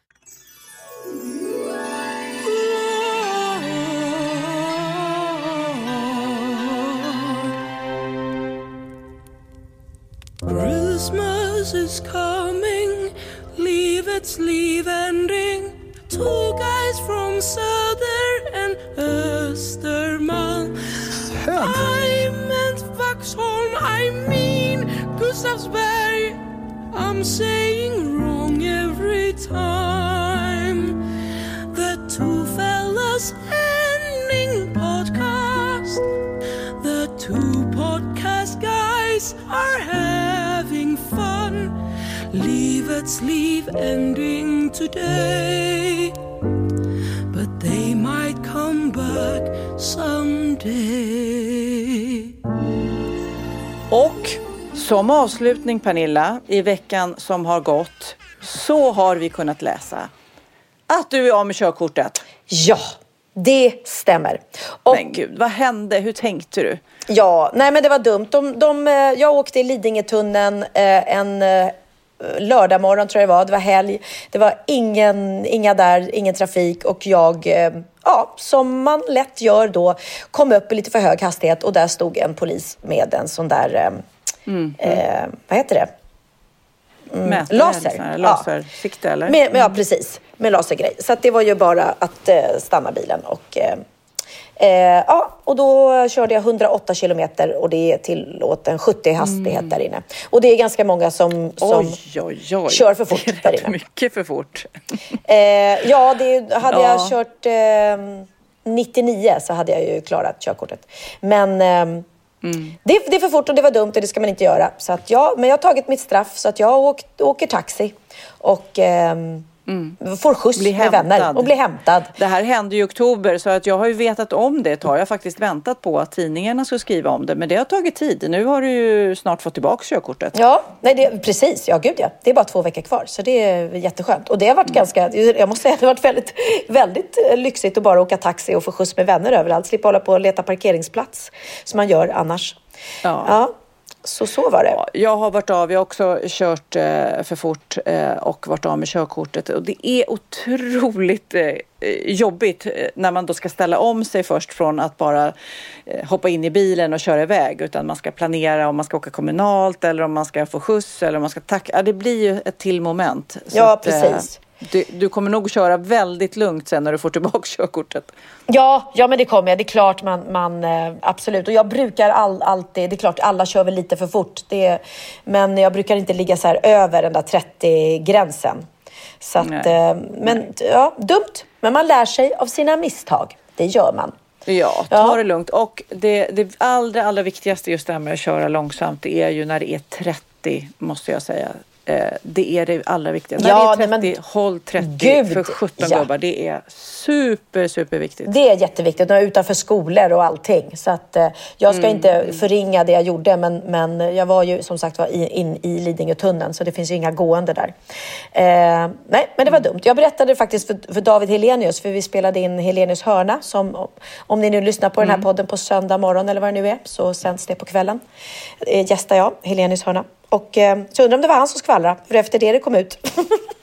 Speaker 16: Christmas is coming, leave its leave ending. Two guys from Söder and Östermalm. Söder? I meant Vaxholm, I mean Gustavsberg. I'm saying wrong every time. The two fellas ending podcast. The two podcast guys are having fun. Leave its leave ending today, but they might come back someday.
Speaker 4: Och som avslutning, Pernilla, i veckan som har gått så har vi kunnat läsa att du är av med körkortet.
Speaker 5: Ja, det stämmer. Och,
Speaker 4: men gud, vad hände? Hur tänkte du?
Speaker 5: Ja, nej men det var dumt. De, de, jag åkte i Lidingötunneln eh, en eh, lördag morgon tror jag det var. Det var helg. Det var ingen, inga där, ingen trafik. Och jag, eh, ja, som man lätt gör då, kom upp i lite för hög hastighet. Och där stod en polis med en sån där, eh, mm. eh, vad heter det?
Speaker 4: Mm, Mätare,
Speaker 5: laser.
Speaker 4: Lasersikte
Speaker 5: ja.
Speaker 4: eller?
Speaker 5: Med, ja, precis. Med lasergrej. Så att det var ju bara att eh, stanna bilen och... Eh, Eh, ja, och då körde jag hundraåtta kilometer och det är tillåten sjuttio hastighet mm. där inne. Och det är ganska många som, som
Speaker 4: oj, oj, oj.
Speaker 5: kör för fort
Speaker 4: det är
Speaker 5: där inne.
Speaker 4: Mycket för fort.
Speaker 5: eh, ja, det, hade
Speaker 4: ja.
Speaker 5: jag kört eh, nittionio så hade jag ju klarat körkortet. Men... Eh, Mm. Det, det är för fort och det var dumt och det ska man inte göra. Så att ja, men jag har tagit mitt straff så att jag åkt, åker taxi och ehm, mm. får skjuts bli med hämtad. vänner och blir hämtad.
Speaker 4: Det här hände i oktober så att jag har ju vetat om det ett tag. Jag har faktiskt väntat på att tidningarna ska skriva om det. Men det har tagit tid. Nu har du ju snart fått tillbaka körkortet.
Speaker 5: Ja, nej, det, precis. Ja, gud ja. Det är bara två veckor kvar. Så det är jätteskönt. Och det har varit mm. ganska, jag måste säga att det har varit väldigt, väldigt lyxigt att bara åka taxi och få skjuts med vänner överallt. Slippa hålla på och leta parkeringsplats som man gör annars. Ja. ja. Så så var det.
Speaker 4: Ja, jag har varit av, jag har också kört eh, för fort eh, och varit av med körkortet. Och det är otroligt eh, jobbigt eh, när man då ska ställa om sig först från att bara eh, hoppa in i bilen och köra iväg. Utan man ska planera om man ska åka kommunalt eller om man ska få skjuts eller om man ska tacka. Ja, det blir ju ett till moment. Så
Speaker 5: ja,
Speaker 4: att,
Speaker 5: precis.
Speaker 4: Eh, Du, du kommer nog köra väldigt lugnt sen när du får tillbaka körkortet.
Speaker 5: Ja, ja men det kommer jag. Det är klart man, man eh, absolut. Och jag brukar all, alltid, det är klart alla kör väl lite för fort. Det, men jag brukar inte ligga så här över den där trettio-gränsen. Så att, eh, men ja, dumt. Men man lär sig av sina misstag. Det gör man.
Speaker 4: Ja, ta ja. det lugnt. Och det, det allra, allra viktigaste just det här med att köra långsamt, det är ju när det är trettio, måste jag säga. Det är det allra viktigaste.
Speaker 5: Ja,
Speaker 4: när det är trettio,
Speaker 5: men,
Speaker 4: håll trettio
Speaker 5: Gud,
Speaker 4: för sjutton
Speaker 5: ja.
Speaker 4: gubbar. Det är super, super viktigt.
Speaker 5: Det är jätteviktigt. Nu är jag utanför skolor och allting. Så att eh, jag ska mm. inte förringa det jag gjorde. Men, men jag var ju som sagt var in, in i Lidingötunneln. Så det finns ju inga gående där. Eh, nej, men det var dumt. Jag berättade faktiskt för, för David Helenius. För vi spelade in Helenius hörna. Som, om ni nu lyssnar på mm. den här podden på söndag morgon eller vad det nu är. Så sänds det på kvällen. Eh, gästar jag Helenius hörna. Och eh, så undrar om det var han som skvallrade. För efter det det kom ut.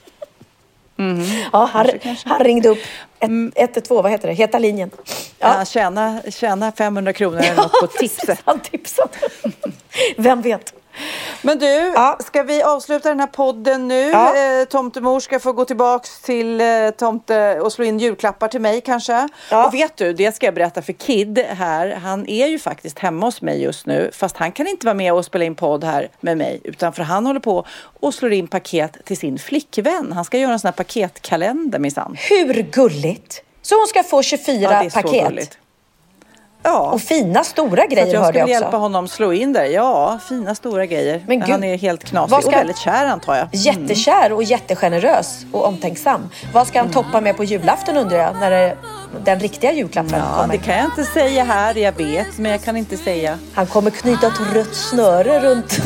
Speaker 5: mm. Ja, han, kanske, kanske. han ringde upp ett ett två, vad heter det? Heta linjen.
Speaker 4: Ja, ja tjäna, tjäna femhundra kronor eller något på tipset.
Speaker 5: Han tipsade. Vem vet?
Speaker 4: Men du, ja. ska vi avsluta den här podden nu? Ja. Eh, tomtemor ska få gå tillbaks till eh, tomte och slå in julklappar till mig kanske. Ja. Och vet du, det ska jag berätta för Kid här. Han är ju faktiskt hemma hos mig just nu. Fast han kan inte vara med och spela in podd här med mig. Utan för han håller på och slår in paket till sin flickvän. Han ska göra en sån här paketkalender minsann.
Speaker 5: Hur gulligt? Så hon ska få tjugofyra ja, det är paket? Så gulligt. Ja. Och fina stora grejer hörde jag också.
Speaker 4: Jag ska hjälpa honom slå in där. Ja, fina stora grejer. Men Gud, han är helt knasig ska... och väldigt kär antar jag.
Speaker 5: Mm. Jättekär och jättegenerös och omtänksam. Vad ska han toppa med på julafton undrar jag? När det, den riktiga julklappen
Speaker 4: ja, kommer. Det kan jag inte säga här, jag vet. Men jag kan inte säga.
Speaker 5: Han kommer knyta ett rött snöre runt...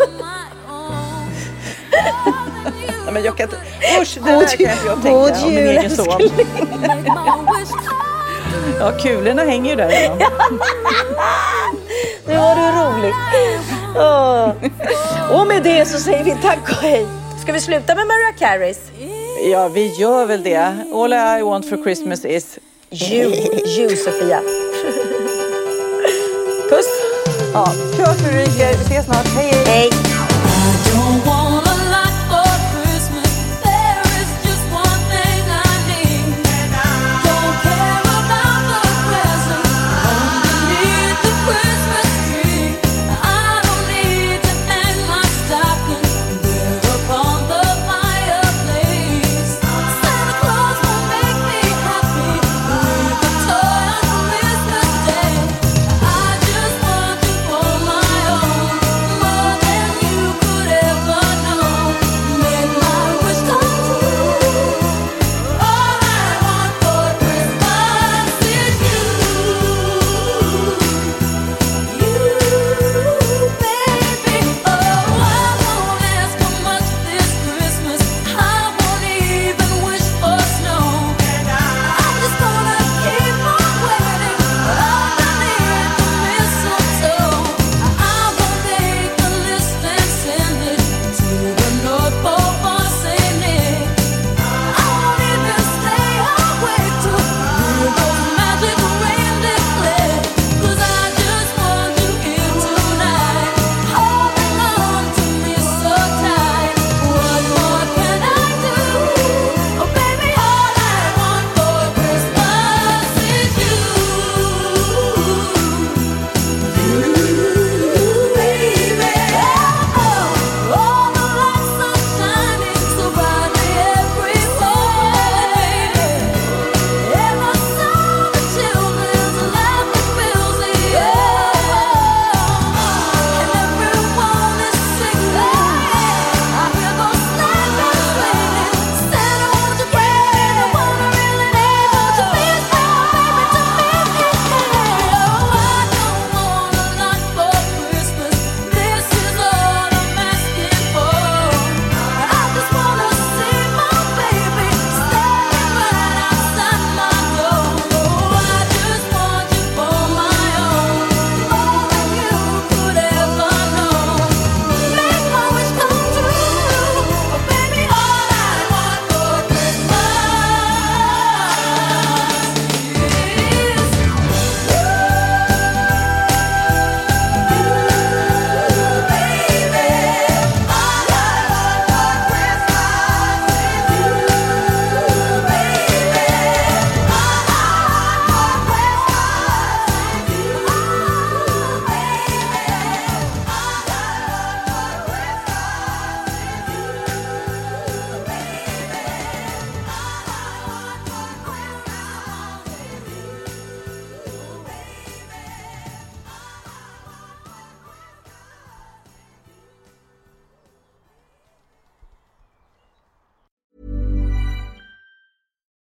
Speaker 4: Nej, men jag kan inte... Usch, det där kan jag tänka om min egen son. Ja, kulorna hänger ju där.
Speaker 5: Nu var du rolig. Oh. Och med det så säger vi tack och hej. Ska vi sluta med Mariah Careys?
Speaker 4: Ja, vi gör väl det. All I want for Christmas is
Speaker 5: you, you Sofia.
Speaker 4: Puss. Ja, kört Ulrika. Vi ses snart. Hej, hej.
Speaker 5: Hej.
Speaker 16: I just want you for my own, more than you.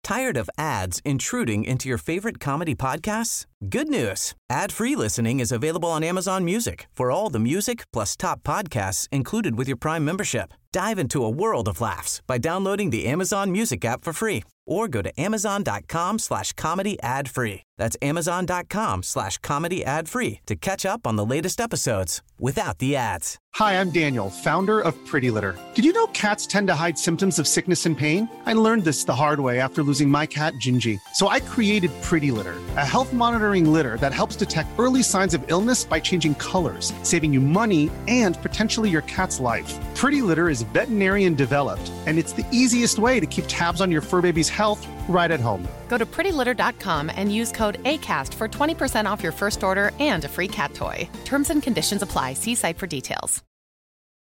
Speaker 17: Tired of ads intruding into your favorite comedy podcasts? Good news. Ad-free listening is available on Amazon Music for all the music plus top podcasts included with your Prime membership. Dive into a world of laughs by downloading the Amazon Music app for free or go to amazon.com slash comedy ad free. That's amazon.com slash comedy ad free to catch up on the latest episodes without the ads.
Speaker 18: Hi, I'm Daniel, founder of Pretty Litter. Did you know cats tend to hide symptoms of sickness and pain? I learned this the hard way after losing my cat, Gingy. So I created Pretty Litter, a health monitoring litter that helps detect early signs of illness by changing colors, saving you money and potentially your cat's life. Pretty Litter is veterinarian developed, and it's the easiest way to keep tabs on your fur baby's health right at home.
Speaker 19: Go to pretty litter dot com and use code ACAST for twenty percent off your first order and a free cat toy. Terms and conditions apply. See site for details.